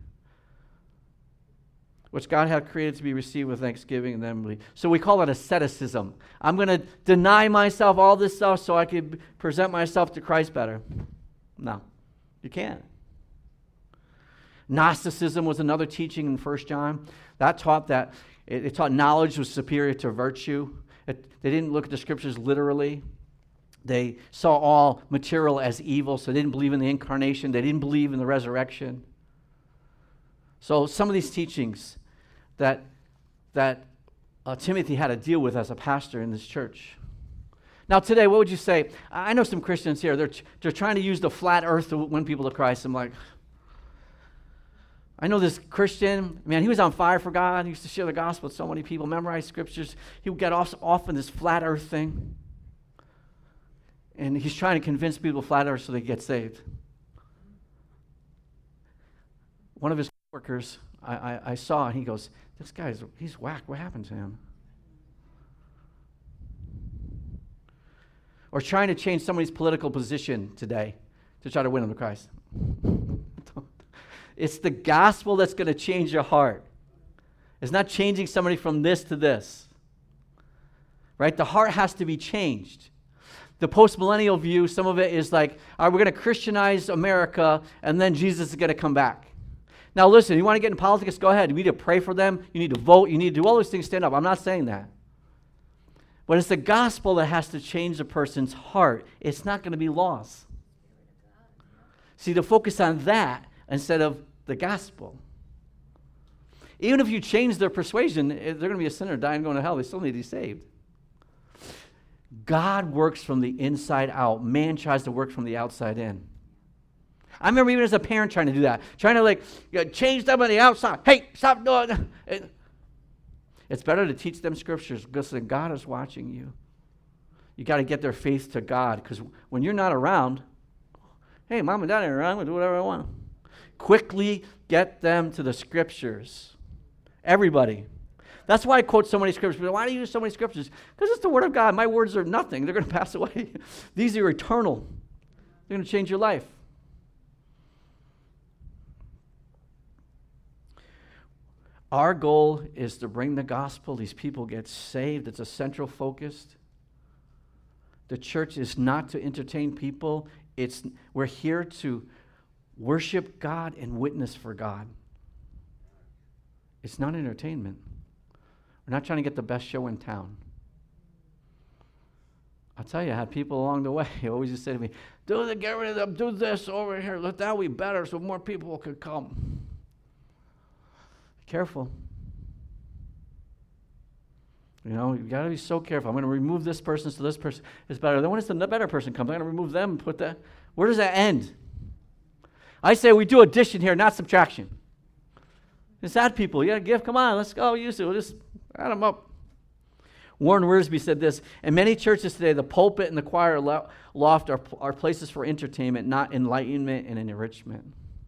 which God had created to be received with thanksgiving and then believe. So we call it asceticism. I'm going to deny myself all this stuff so I can present myself to Christ better. No, you can't. Gnosticism was another teaching in First John. That taught that it, it taught knowledge was superior to virtue. It, they didn't look at the scriptures literally. They saw all material as evil, so they didn't believe in the incarnation. They didn't believe in the resurrection. So some of these teachings that, that uh, Timothy had to deal with as a pastor in this church. Now today, what would you say? I know some Christians here, they're, they're trying to use the flat earth to win people to Christ. I'm like, I know this Christian, man, he was on fire for God. He used to share the gospel with so many people, memorize scriptures. He would get off, off on this flat earth thing. And he's trying to convince people flat earth so they get saved. One of his workers I, I, I saw, and he goes, this guy's, he's whack. What happened to him? Or trying to change somebody's political position today to try to win them to Christ. It's the gospel that's going to change your heart. It's not changing somebody from this to this. Right? The heart has to be changed. The post-millennial view, some of it is like, all right, we're going to Christianize America, and then Jesus is going to come back. Now listen, you want to get in politics, go ahead. You need to pray for them. You need to vote. You need to do all those things, stand up. I'm not saying that. But it's the gospel that has to change a person's heart. It's not going to be laws. See, to focus on that instead of the gospel. Even if you change their persuasion, they're going to be a sinner, dying, going to hell. They still need to be saved. God works from the inside out. Man tries to work from the outside in. I remember even as a parent trying to do that. Trying to like you know, change them on the outside. Hey, stop doing it. It's better to teach them scriptures because God is watching you. You got to get their faith to God because when you're not around, hey, mom and dad are around, I'm going to do whatever I want. Quickly get them to the scriptures. Everybody. That's why I quote so many scriptures. Why do you use so many scriptures? Because it's the word of God. My words are nothing. They're going to pass away. These are eternal. They're going to change your life. Our goal is to bring the gospel. These people get saved. It's a central focus. The church is not to entertain people. It's we're here to worship God and witness for God. It's not entertainment. We're not trying to get the best show in town. I'll tell you, I had people along the way who always just say to me, do the, get rid of them, do this over here, let that be better so more people could come. Careful. You know, you've got to be so careful. I'm going to remove this person so this person is better. Then when it's the better person comes, I'm going to remove them and put that. Where does that end? I say we do addition here, not subtraction. It's add people. You got to give. Come on, let's go. Use it. We'll just add them up. Warren Wiersbe said this, in many churches today, the pulpit and the choir loft are, are places for entertainment, not enlightenment and enrichment.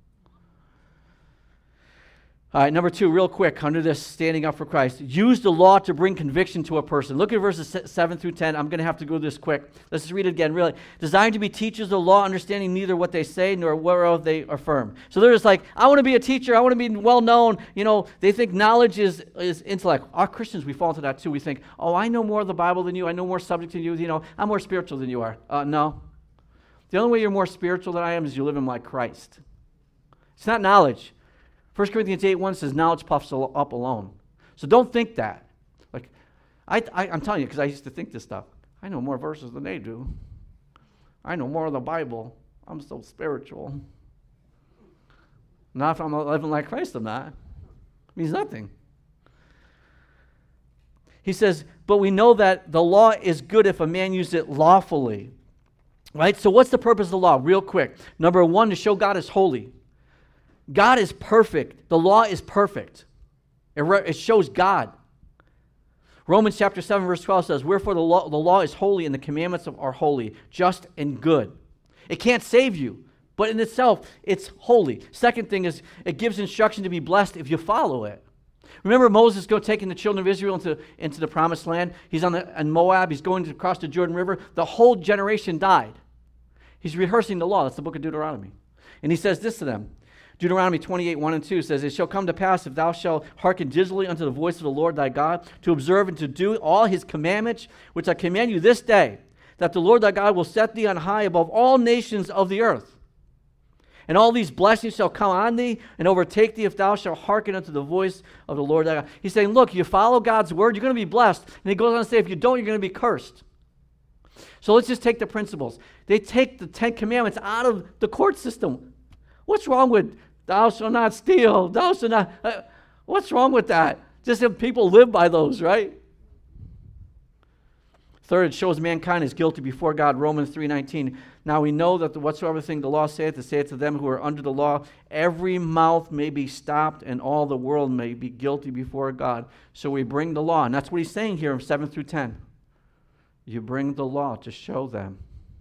All right, number two, real quick, under this standing up for Christ. Use the law to bring conviction to a person. Look at verses seven through ten. I'm going to have to go this quick. Let's just read it again, really. Designed to be teachers of the law, understanding neither what they say nor whereof they affirm. So they're just like, I want to be a teacher. I want to be well known. You know, they think knowledge is, is intellect. Our Christians, we fall into that too. We think, oh, I know more of the Bible than you. I know more subject than you. You know, I'm more spiritual than you are. Uh, no. The only way you're more spiritual than I am is you live in like Christ. It's not knowledge. First Corinthians eight one says, knowledge puffs up alone. So don't think that. Like, I, I, I'm telling you, because I used to think this stuff. I know more verses than they do. I know more of the Bible. I'm so spiritual. Not if I'm living like Christ, I'm not. It means nothing. He says, but we know that the law is good if a man uses it lawfully. Right? So what's the purpose of the law? Real quick. Number one, to show God is holy. God is perfect. The law is perfect. It, re- it shows God. Romans chapter seven, verse twelve says, wherefore the law, the law is holy and the commandments are holy, just and good. It can't save you, but in itself, it's holy. Second thing is, it gives instruction to be blessed if you follow it. Remember Moses go taking the children of Israel into, into the promised land? He's on the, in Moab. He's going to cross the Jordan River. The whole generation died. He's rehearsing the law. That's the book of Deuteronomy. And he says this to them. Deuteronomy twenty-eight, one and two says, it shall come to pass if thou shalt hearken diligently unto the voice of the Lord thy God, to observe and to do all his commandments, which I command you this day, that the Lord thy God will set thee on high above all nations of the earth. And all these blessings shall come on thee and overtake thee if thou shalt hearken unto the voice of the Lord thy God. He's saying, look, you follow God's word, you're going to be blessed. And he goes on to say, if you don't, you're going to be cursed. So let's just take the principles. They take the Ten Commandments out of the court system. What's wrong with thou shalt not steal, thou shalt not... Uh, what's wrong with that? Just if people live by those, right? Third, it shows mankind is guilty before God. Romans three nineteen. Now we know that the whatsoever thing the law saith, to say it to them who are under the law, every mouth may be stopped, and all the world may be guilty before God. So we bring the law, and that's what he's saying here in seven through ten. You bring the law to show them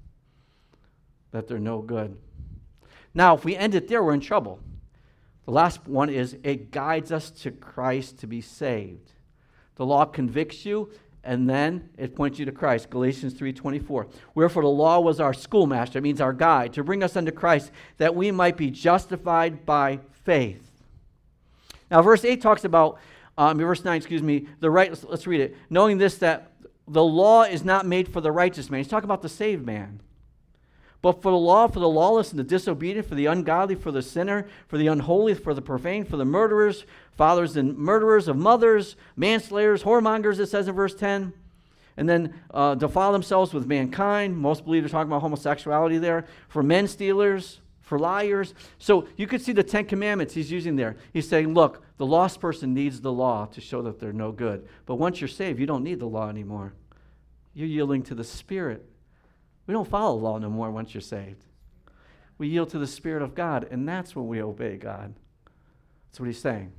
that they're no good. Now, if we end it there, we're in trouble. The last one is it guides us to Christ to be saved. The law convicts you, and then it points you to Christ. Galatians three twenty-four. Wherefore the law was our schoolmaster, it means our guide, to bring us unto Christ, that we might be justified by faith. Now, verse eight talks about, um, verse nine, excuse me, the right, let's, let's read it. Knowing this, that the law is not made for the righteous man. He's talking about the saved man. But for the law, for the lawless and the disobedient, for the ungodly, for the sinner, for the unholy, for the profane, for the murderers, fathers and murderers of mothers, manslayers, whoremongers, it says in verse ten. And then uh, defile themselves with mankind. Most believers are talking about homosexuality there. For men stealers, for liars. So you could see the Ten Commandments he's using there. He's saying, look, the lost person needs the law to show that they're no good. But once you're saved, you don't need the law anymore. You're yielding to the Spirit. We don't follow the law no more once you're saved. We yield to the Spirit of God, and that's when we obey God. That's what he's saying.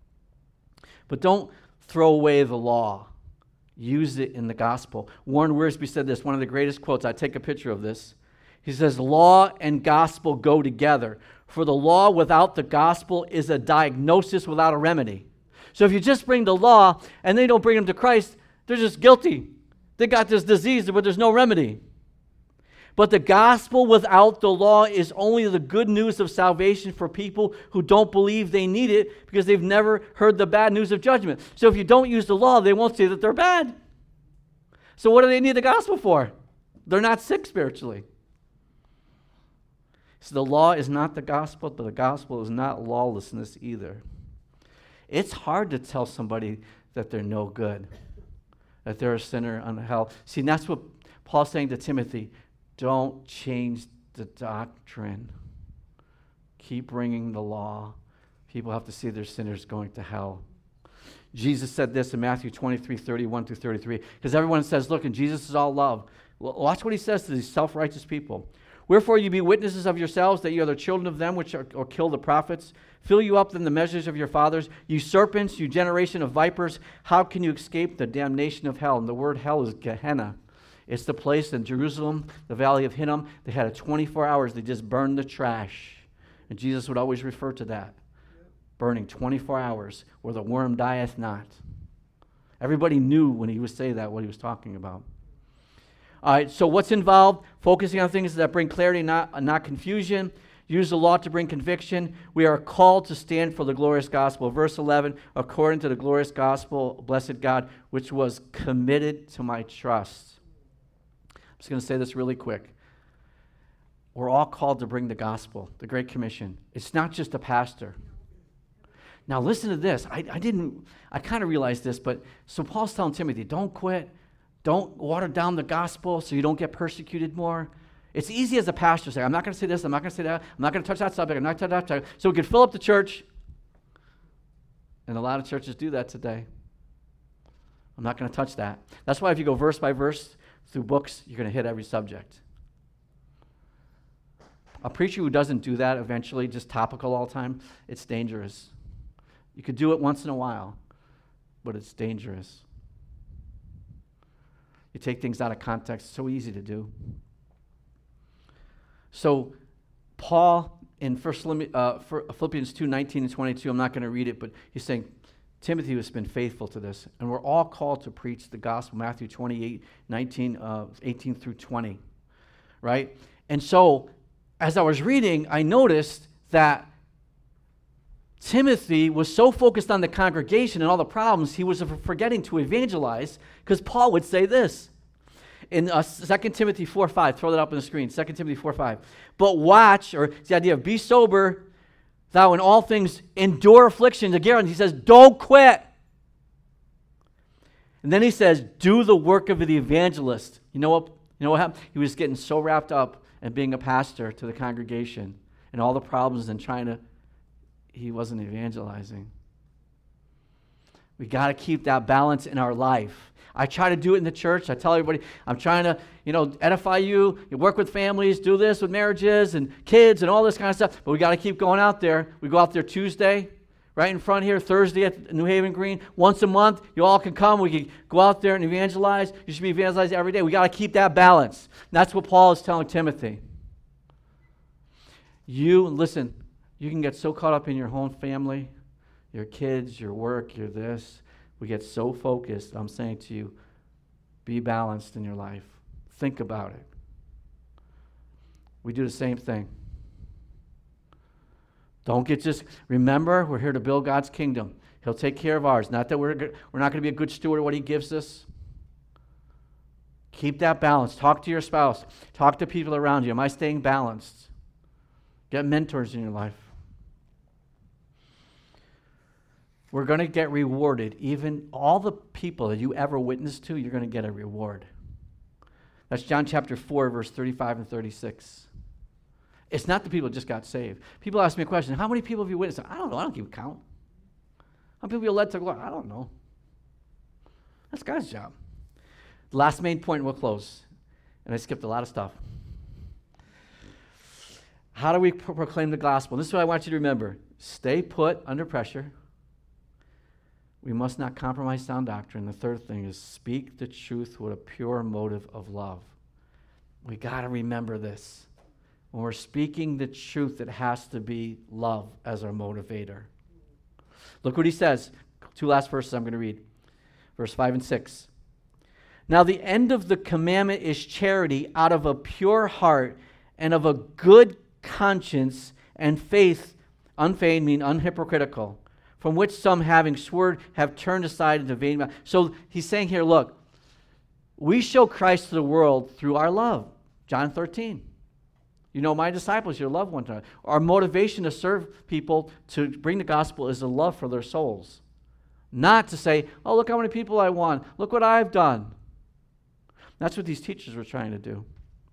But don't throw away the law. Use it in the gospel. Warren Wiersbe said this, one of the greatest quotes. I take a picture of this. He says, law and gospel go together. For the law without the gospel is a diagnosis without a remedy. So if you just bring the law and they don't bring them to Christ, they're just guilty. They got this disease, but there's no remedy. But the gospel without the law is only the good news of salvation for people who don't believe they need it because they've never heard the bad news of judgment. So if you don't use the law, they won't say that they're bad. So what do they need the gospel for? They're not sick spiritually. So the law is not the gospel, but the gospel is not lawlessness either. It's hard to tell somebody that they're no good, that they're a sinner on hell. See, and that's what Paul's saying to Timothy. Don't change the doctrine. Keep bringing the law. People have to see their sinners going to hell. Jesus said this in Matthew twenty-three, thirty-one through thirty-three. Because everyone says, look, and Jesus is all love. Well, watch what he says to these self-righteous people. Wherefore you be witnesses of yourselves that you are the children of them which are, or kill the prophets. Fill you up in the measures of your fathers. You serpents, you generation of vipers, how can you escape the damnation of hell? And the word hell is Gehenna. It's the place in Jerusalem, the valley of Hinnom. They had a twenty-four hours. They just burned the trash. And Jesus would always refer to that. Burning twenty-four hours where the worm dieth not. Everybody knew when he would say that what he was talking about. All right, so what's involved? Focusing on things that bring clarity, not, not confusion. Use the law to bring conviction. We are called to stand for the glorious gospel. Verse eleven, according to the glorious gospel, blessed God, which was committed to my trust. I'm just going to say this really quick. We're all called to bring the gospel, the Great Commission. It's not just a pastor. Now listen to this. I, I didn't, I kind of realized this, but so Paul's telling Timothy, don't quit. Don't water down the gospel so you don't get persecuted more. It's easy as a pastor to say, I'm not going to say this, I'm not going to say that, I'm not going to touch that subject, I'm not going to touch that subject. So we can fill up the church. And a lot of churches do that today. I'm not going to touch that. That's why if you go verse by verse through books, you're going to hit every subject. A preacher who doesn't do that eventually, just topical all the time, it's dangerous. You could do it once in a while, but it's dangerous. You take things out of context, it's so easy to do. So Paul in First uh, Philippians two, nineteen and twenty-two, I'm not going to read it, but he's saying, Timothy has been faithful to this, and we're all called to preach the gospel, Matthew twenty-eight, nineteen, uh, eighteen through twenty, right? And so, as I was reading, I noticed that Timothy was so focused on the congregation and all the problems, he was forgetting to evangelize, because Paul would say this, in uh, Second Timothy four five, throw that up on the screen, Second Timothy four five, but watch, or it's the idea of be sober, thou in all things endure affliction. Again, he says, don't quit. And then he says, do the work of the evangelist. You know what, you You know what happened? He was getting so wrapped up in being a pastor to the congregation and all the problems and trying to, he wasn't evangelizing. We got to keep that balance in our life. I try to do it in the church. I tell everybody, I'm trying to, you know, edify you, you work with families, do this with marriages and kids and all this kind of stuff. But we got to keep going out there. We go out there Tuesday, right in front here, Thursday at New Haven Green. Once a month, you all can come. We can go out there and evangelize. You should be evangelizing every day. We got to keep that balance. And that's what Paul is telling Timothy. You, listen, you can get so caught up in your own family, your kids, your work, your this. We get so focused. I'm saying to you, be balanced in your life. Think about it. We do the same thing. Don't get just, remember, we're here to build God's kingdom. He'll take care of ours. Not that we're, we're not going to be a good steward of what he gives us. Keep that balance. Talk to your spouse. Talk to people around you. Am I staying balanced? Get mentors in your life. We're going to get rewarded. Even all the people that you ever witnessed to, you're going to get a reward. That's John chapter four, verse thirty-five and thirty-six. It's not the people that just got saved. People ask me a question, how many people have you witnessed? I don't know. I don't keep count. How many people you led to glory? I don't know. That's God's job. The last main point, and we'll close. And I skipped a lot of stuff. How do we pro- proclaim the gospel? This is what I want you to remember. Stay put under pressure. We must not compromise sound doctrine. The third thing is speak the truth with a pure motive of love. We got to remember this. When we're speaking the truth, it has to be love as our motivator. Look what he says. Two last verses I'm going to read. Verse five and six. Now the end of the commandment is charity out of a pure heart and of a good conscience and faith, unfeigned, mean unhypocritical, from which some, having sworn, have turned aside into vain mouth. So he's saying here, look, we show Christ to the world through our love. John thirteen. You know, my disciples, your loved ones. Our motivation to serve people, to bring the gospel, is a love for their souls. Not to say, oh, look how many people I won. Look what I've done. That's what these teachers were trying to do.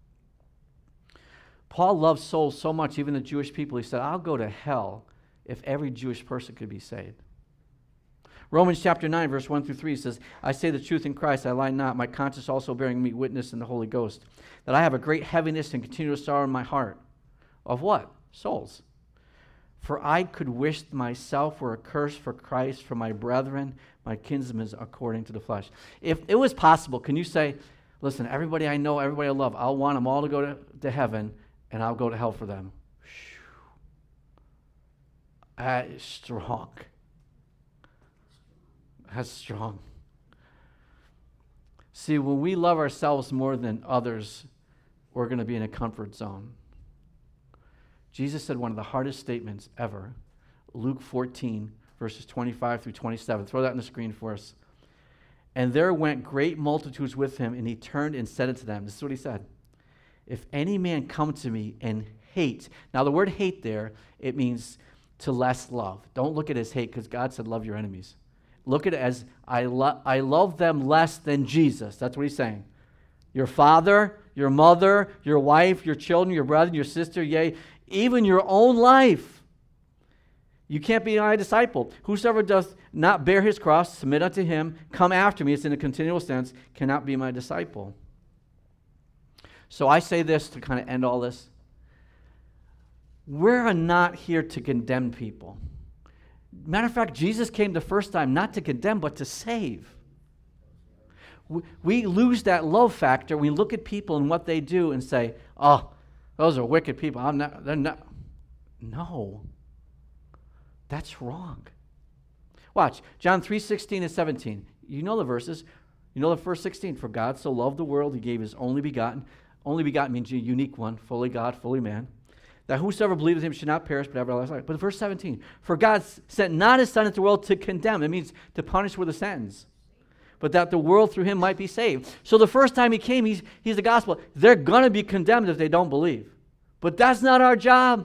Paul loved souls so much, even the Jewish people, he said, I'll go to hell if every Jewish person could be saved. Romans chapter nine, verse one through three says, I say the truth in Christ, I lie not, my conscience also bearing me witness in the Holy Ghost, that I have a great heaviness and continual sorrow in my heart. Of what? Souls. For I could wish myself were accursed for Christ, for my brethren, my kinsmen according to the flesh. If it was possible, can you say, listen, everybody I know, everybody I love, I'll want them all to go to, to heaven, and I'll go to hell for them. That is strong. That's strong. See, when we love ourselves more than others, we're going to be in a comfort zone. Jesus said one of the hardest statements ever, Luke fourteen, verses twenty-five through twenty-seven. Throw that on the screen for us. And there went great multitudes with him, and he turned and said unto them, this is what he said, if any man come to me and hate, now the word hate there, it means to less love. Don't look at it as hate, because God said love your enemies. Look at it as I, lo- I love them less than Jesus. That's what he's saying. Your father, your mother, your wife, your children, your brother, your sister, yea, even your own life. You can't be my disciple. Whosoever doth not bear his cross, submit unto him, come after me, it's in a continual sense, cannot be my disciple. So I say this to kind of end all this. We're not here to condemn people. Matter of fact, Jesus came the first time not to condemn, but to save. We, we lose that love factor. We look at people and what they do and say, oh, those are wicked people. I'm not, they're not. No. That's wrong. Watch, John three sixteen and seventeen. You know the verses. You know the first sixteen. For God so loved the world, he gave his only begotten. Only begotten means a unique one, fully God, fully man. That whosoever believes in him should not perish, but have everlasting life. But verse seventeen, for God sent not his Son into the world to condemn. It means to punish with a sentence. But that the world through him might be saved. So the first time he came, he's, he's the gospel. They're going to be condemned if they don't believe. But that's not our job.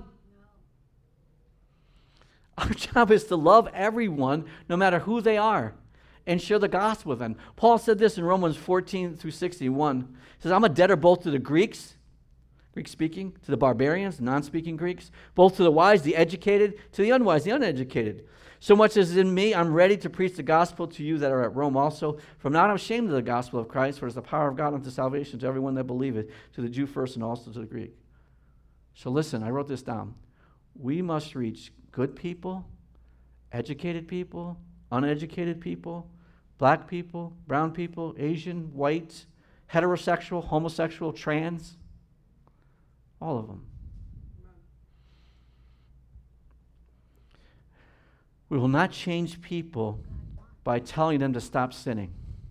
Our job is to love everyone, no matter who they are. and share the gospel with them. Paul said this in Romans fourteen through sixty-one. He says, I'm a debtor both to the Greeks, Greek-speaking, to the barbarians, non-speaking Greeks, both to the wise, the educated, to the unwise, the uneducated. So much as in me, I'm ready to preach the gospel to you that are at Rome also. For now I'm ashamed of the gospel of Christ, for it is the power of God unto salvation to everyone that believeth, to the Jew first and also to the Greek. So listen, I wrote this down. We must reach good people, educated people, uneducated people, black people, brown people, Asian, white, heterosexual, homosexual, trans, all of them. We will not change people by telling them to stop sinning.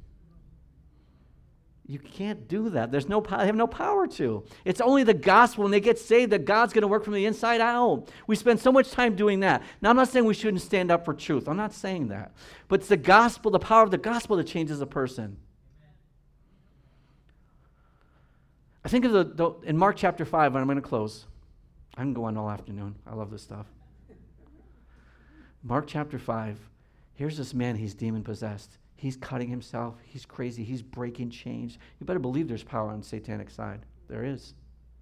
You can't do that. There's no power. They have no power to. It's only the gospel when they get saved that God's going to work from the inside out. We spend so much time doing that. Now, I'm not saying we shouldn't stand up for truth. I'm not saying that. But it's the gospel, the power of the gospel that changes a person. I think of the, the in Mark chapter five, and I'm going to close. I can go on all afternoon. I love this stuff. Mark chapter five, here's this man, he's demon-possessed. He's cutting himself. He's crazy. He's breaking chains. You better believe there's power on the satanic side. There is.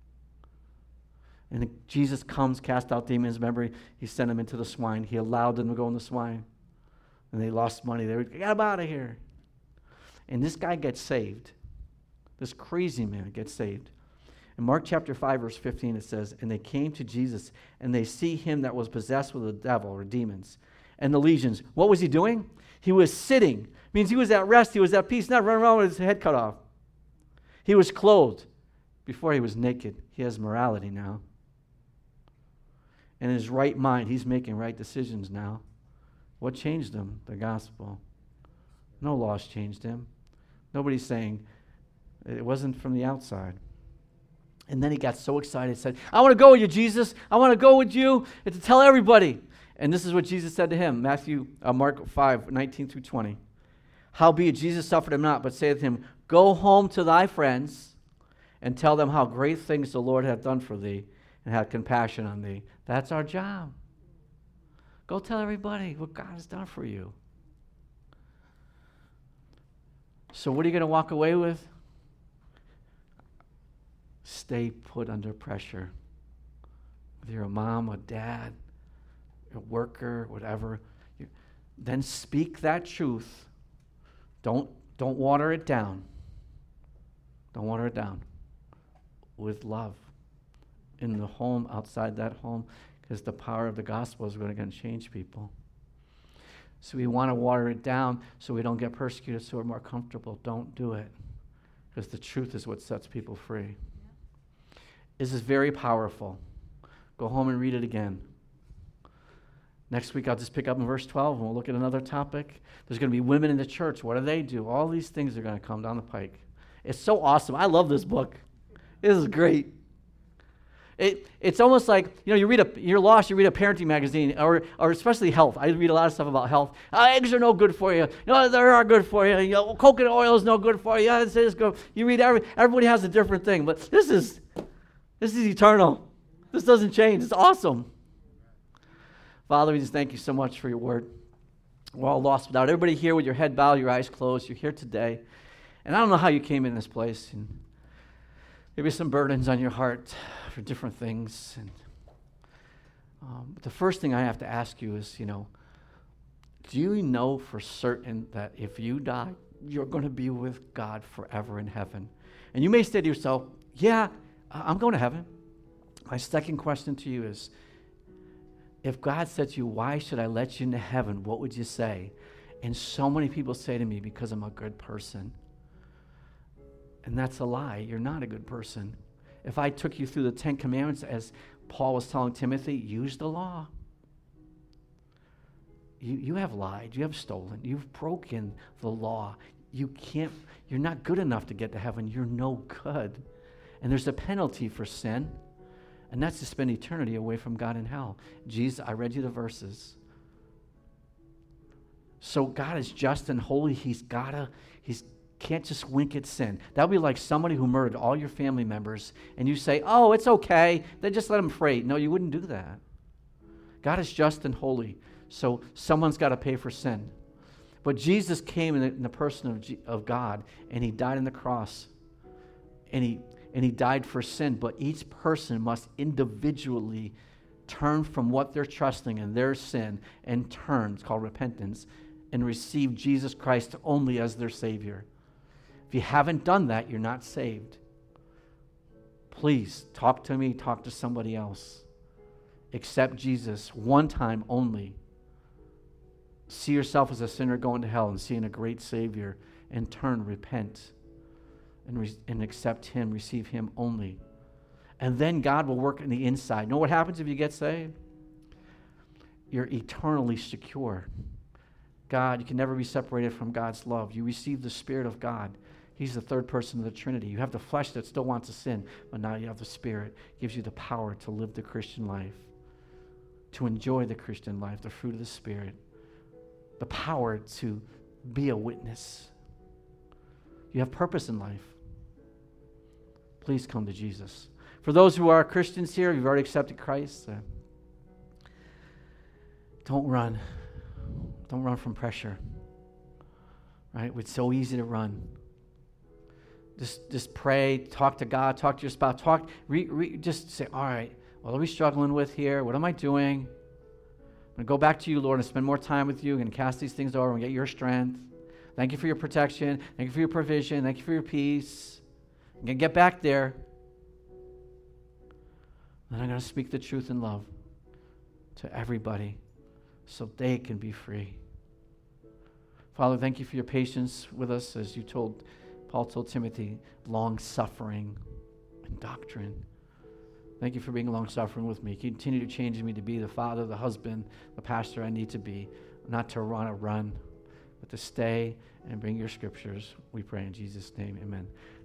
And Jesus comes, cast out demons. Remember, he sent them into the swine. He allowed them to go in the swine. And they lost money. They were, get them out of here. And this guy gets saved. This crazy man gets saved. In Mark chapter five, verse fifteen, it says, and they came to Jesus, and they see him that was possessed with the devil, or demons, and the legions. What was he doing? He was sitting. Means he was at rest. He was at peace, not running around with his head cut off. He was clothed. Before he was naked. He has morality now. And in his right mind, he's making right decisions now. What changed him? The gospel. No laws changed him. Nobody's saying it wasn't from the outside. And then he got so excited, said, I want to go with you, Jesus. I want to go with you and to tell everybody. And this is what Jesus said to him, Matthew, uh, Mark five, nineteen through twenty. Howbeit Jesus suffered him not, but saith to him, go home to thy friends and tell them how great things the Lord hath done for thee and had compassion on thee. That's our job. Go tell everybody what God has done for you. So what are you going to walk away with? Stay put under pressure. Whether you're a mom, a dad, a worker, whatever, you, then speak that truth. Don't, don't water it down. Don't water it down. With love. In the home, outside that home, because the power of the gospel is going to change people. So we want to water it down so we don't get persecuted, so we're more comfortable. Don't do it. Because the truth is what sets people free. This is very powerful. Go home and read it again. Next week, I'll just pick up in verse twelve, and we'll look at another topic. There's going to be women in the church. What do they do? All these things are going to come down the pike. It's so awesome. I love this book. This is great. It, it's almost like, you know, you read a, you're lost, you read a parenting magazine, or or especially health. I read a lot of stuff about health. Oh, eggs are no good for you. No, they are good for you. You know, coconut oil is no good for you. Yeah, it's, it's good. You read every, everybody has a different thing, but this is, this is eternal. This doesn't change. It's awesome. Father, we just thank you so much for your word. We're all lost without. Everybody here with your head bowed, your eyes closed. You're here today. And I don't know how you came in this place. And maybe some burdens on your heart for different things. And um, but the first thing I have to ask you is, you know, do you know for certain that if you die, you're going to be with God forever in heaven? And you may say to yourself, yeah, I'm going to heaven. My second question to you is, if God said to you, why should I let you into heaven, what would you say? And so many people say to me, because I'm a good person. And that's a lie. You're not a good person. If I took you through the Ten Commandments, as Paul was telling Timothy, use the law. You, you have lied. You have stolen. You've broken the law. You can't, you're not good enough to get to heaven. You're no good. And there's a penalty for sin. And that's to spend eternity away from God in hell. Jesus, I read you the verses. So God is just and holy. He's gotta, he's can't just wink at sin. That would be like somebody who murdered all your family members, and you say, oh, it's okay. Then just let them free. No, you wouldn't do that. God is just and holy. So someone's got to pay for sin. But Jesus came in the, in the person of, G, of God, and he died on the cross. And he, and he died for sin. But each person must individually turn from what they're trusting in their sin and turn, it's called repentance, and receive Jesus Christ only as their Savior. If you haven't done that, you're not saved. Please talk to me, talk to somebody else. Accept Jesus one time only. See yourself as a sinner going to hell and seeing a great Savior, and turn, repent, and, re- and accept him, receive him only. And then God will work on the inside. You know what happens if you get saved? You're eternally secure. God, you can never be separated from God's love. You receive the Spirit of God. He's the third person of the Trinity. You have the flesh that still wants to sin, but now you have the Spirit. It gives you the power to live the Christian life, to enjoy the Christian life, the fruit of the Spirit, the power to be a witness. You have purpose in life. Please come to Jesus. For those who are Christians here, you've already accepted Christ, uh, don't run. Don't run from pressure. Right? It's so easy to run. Just, just pray, talk to God, talk to your spouse, talk, re, re, just say, all right, what are we struggling with here? What am I doing? I'm going to go back to you, Lord, and spend more time with you. I'm going to cast these things over and get your strength. Thank you for your protection. Thank you for your provision. Thank you for your peace. I'm going to get back there. And I'm going to speak the truth in love to everybody so they can be free. Father, thank you for your patience with us, as you told, Paul told Timothy, long-suffering and doctrine. Thank you for being long-suffering with me. Continue to change me to be the father, the husband, the pastor I need to be, not to run a run, but to stay and bring your scriptures. We pray in Jesus' name, amen.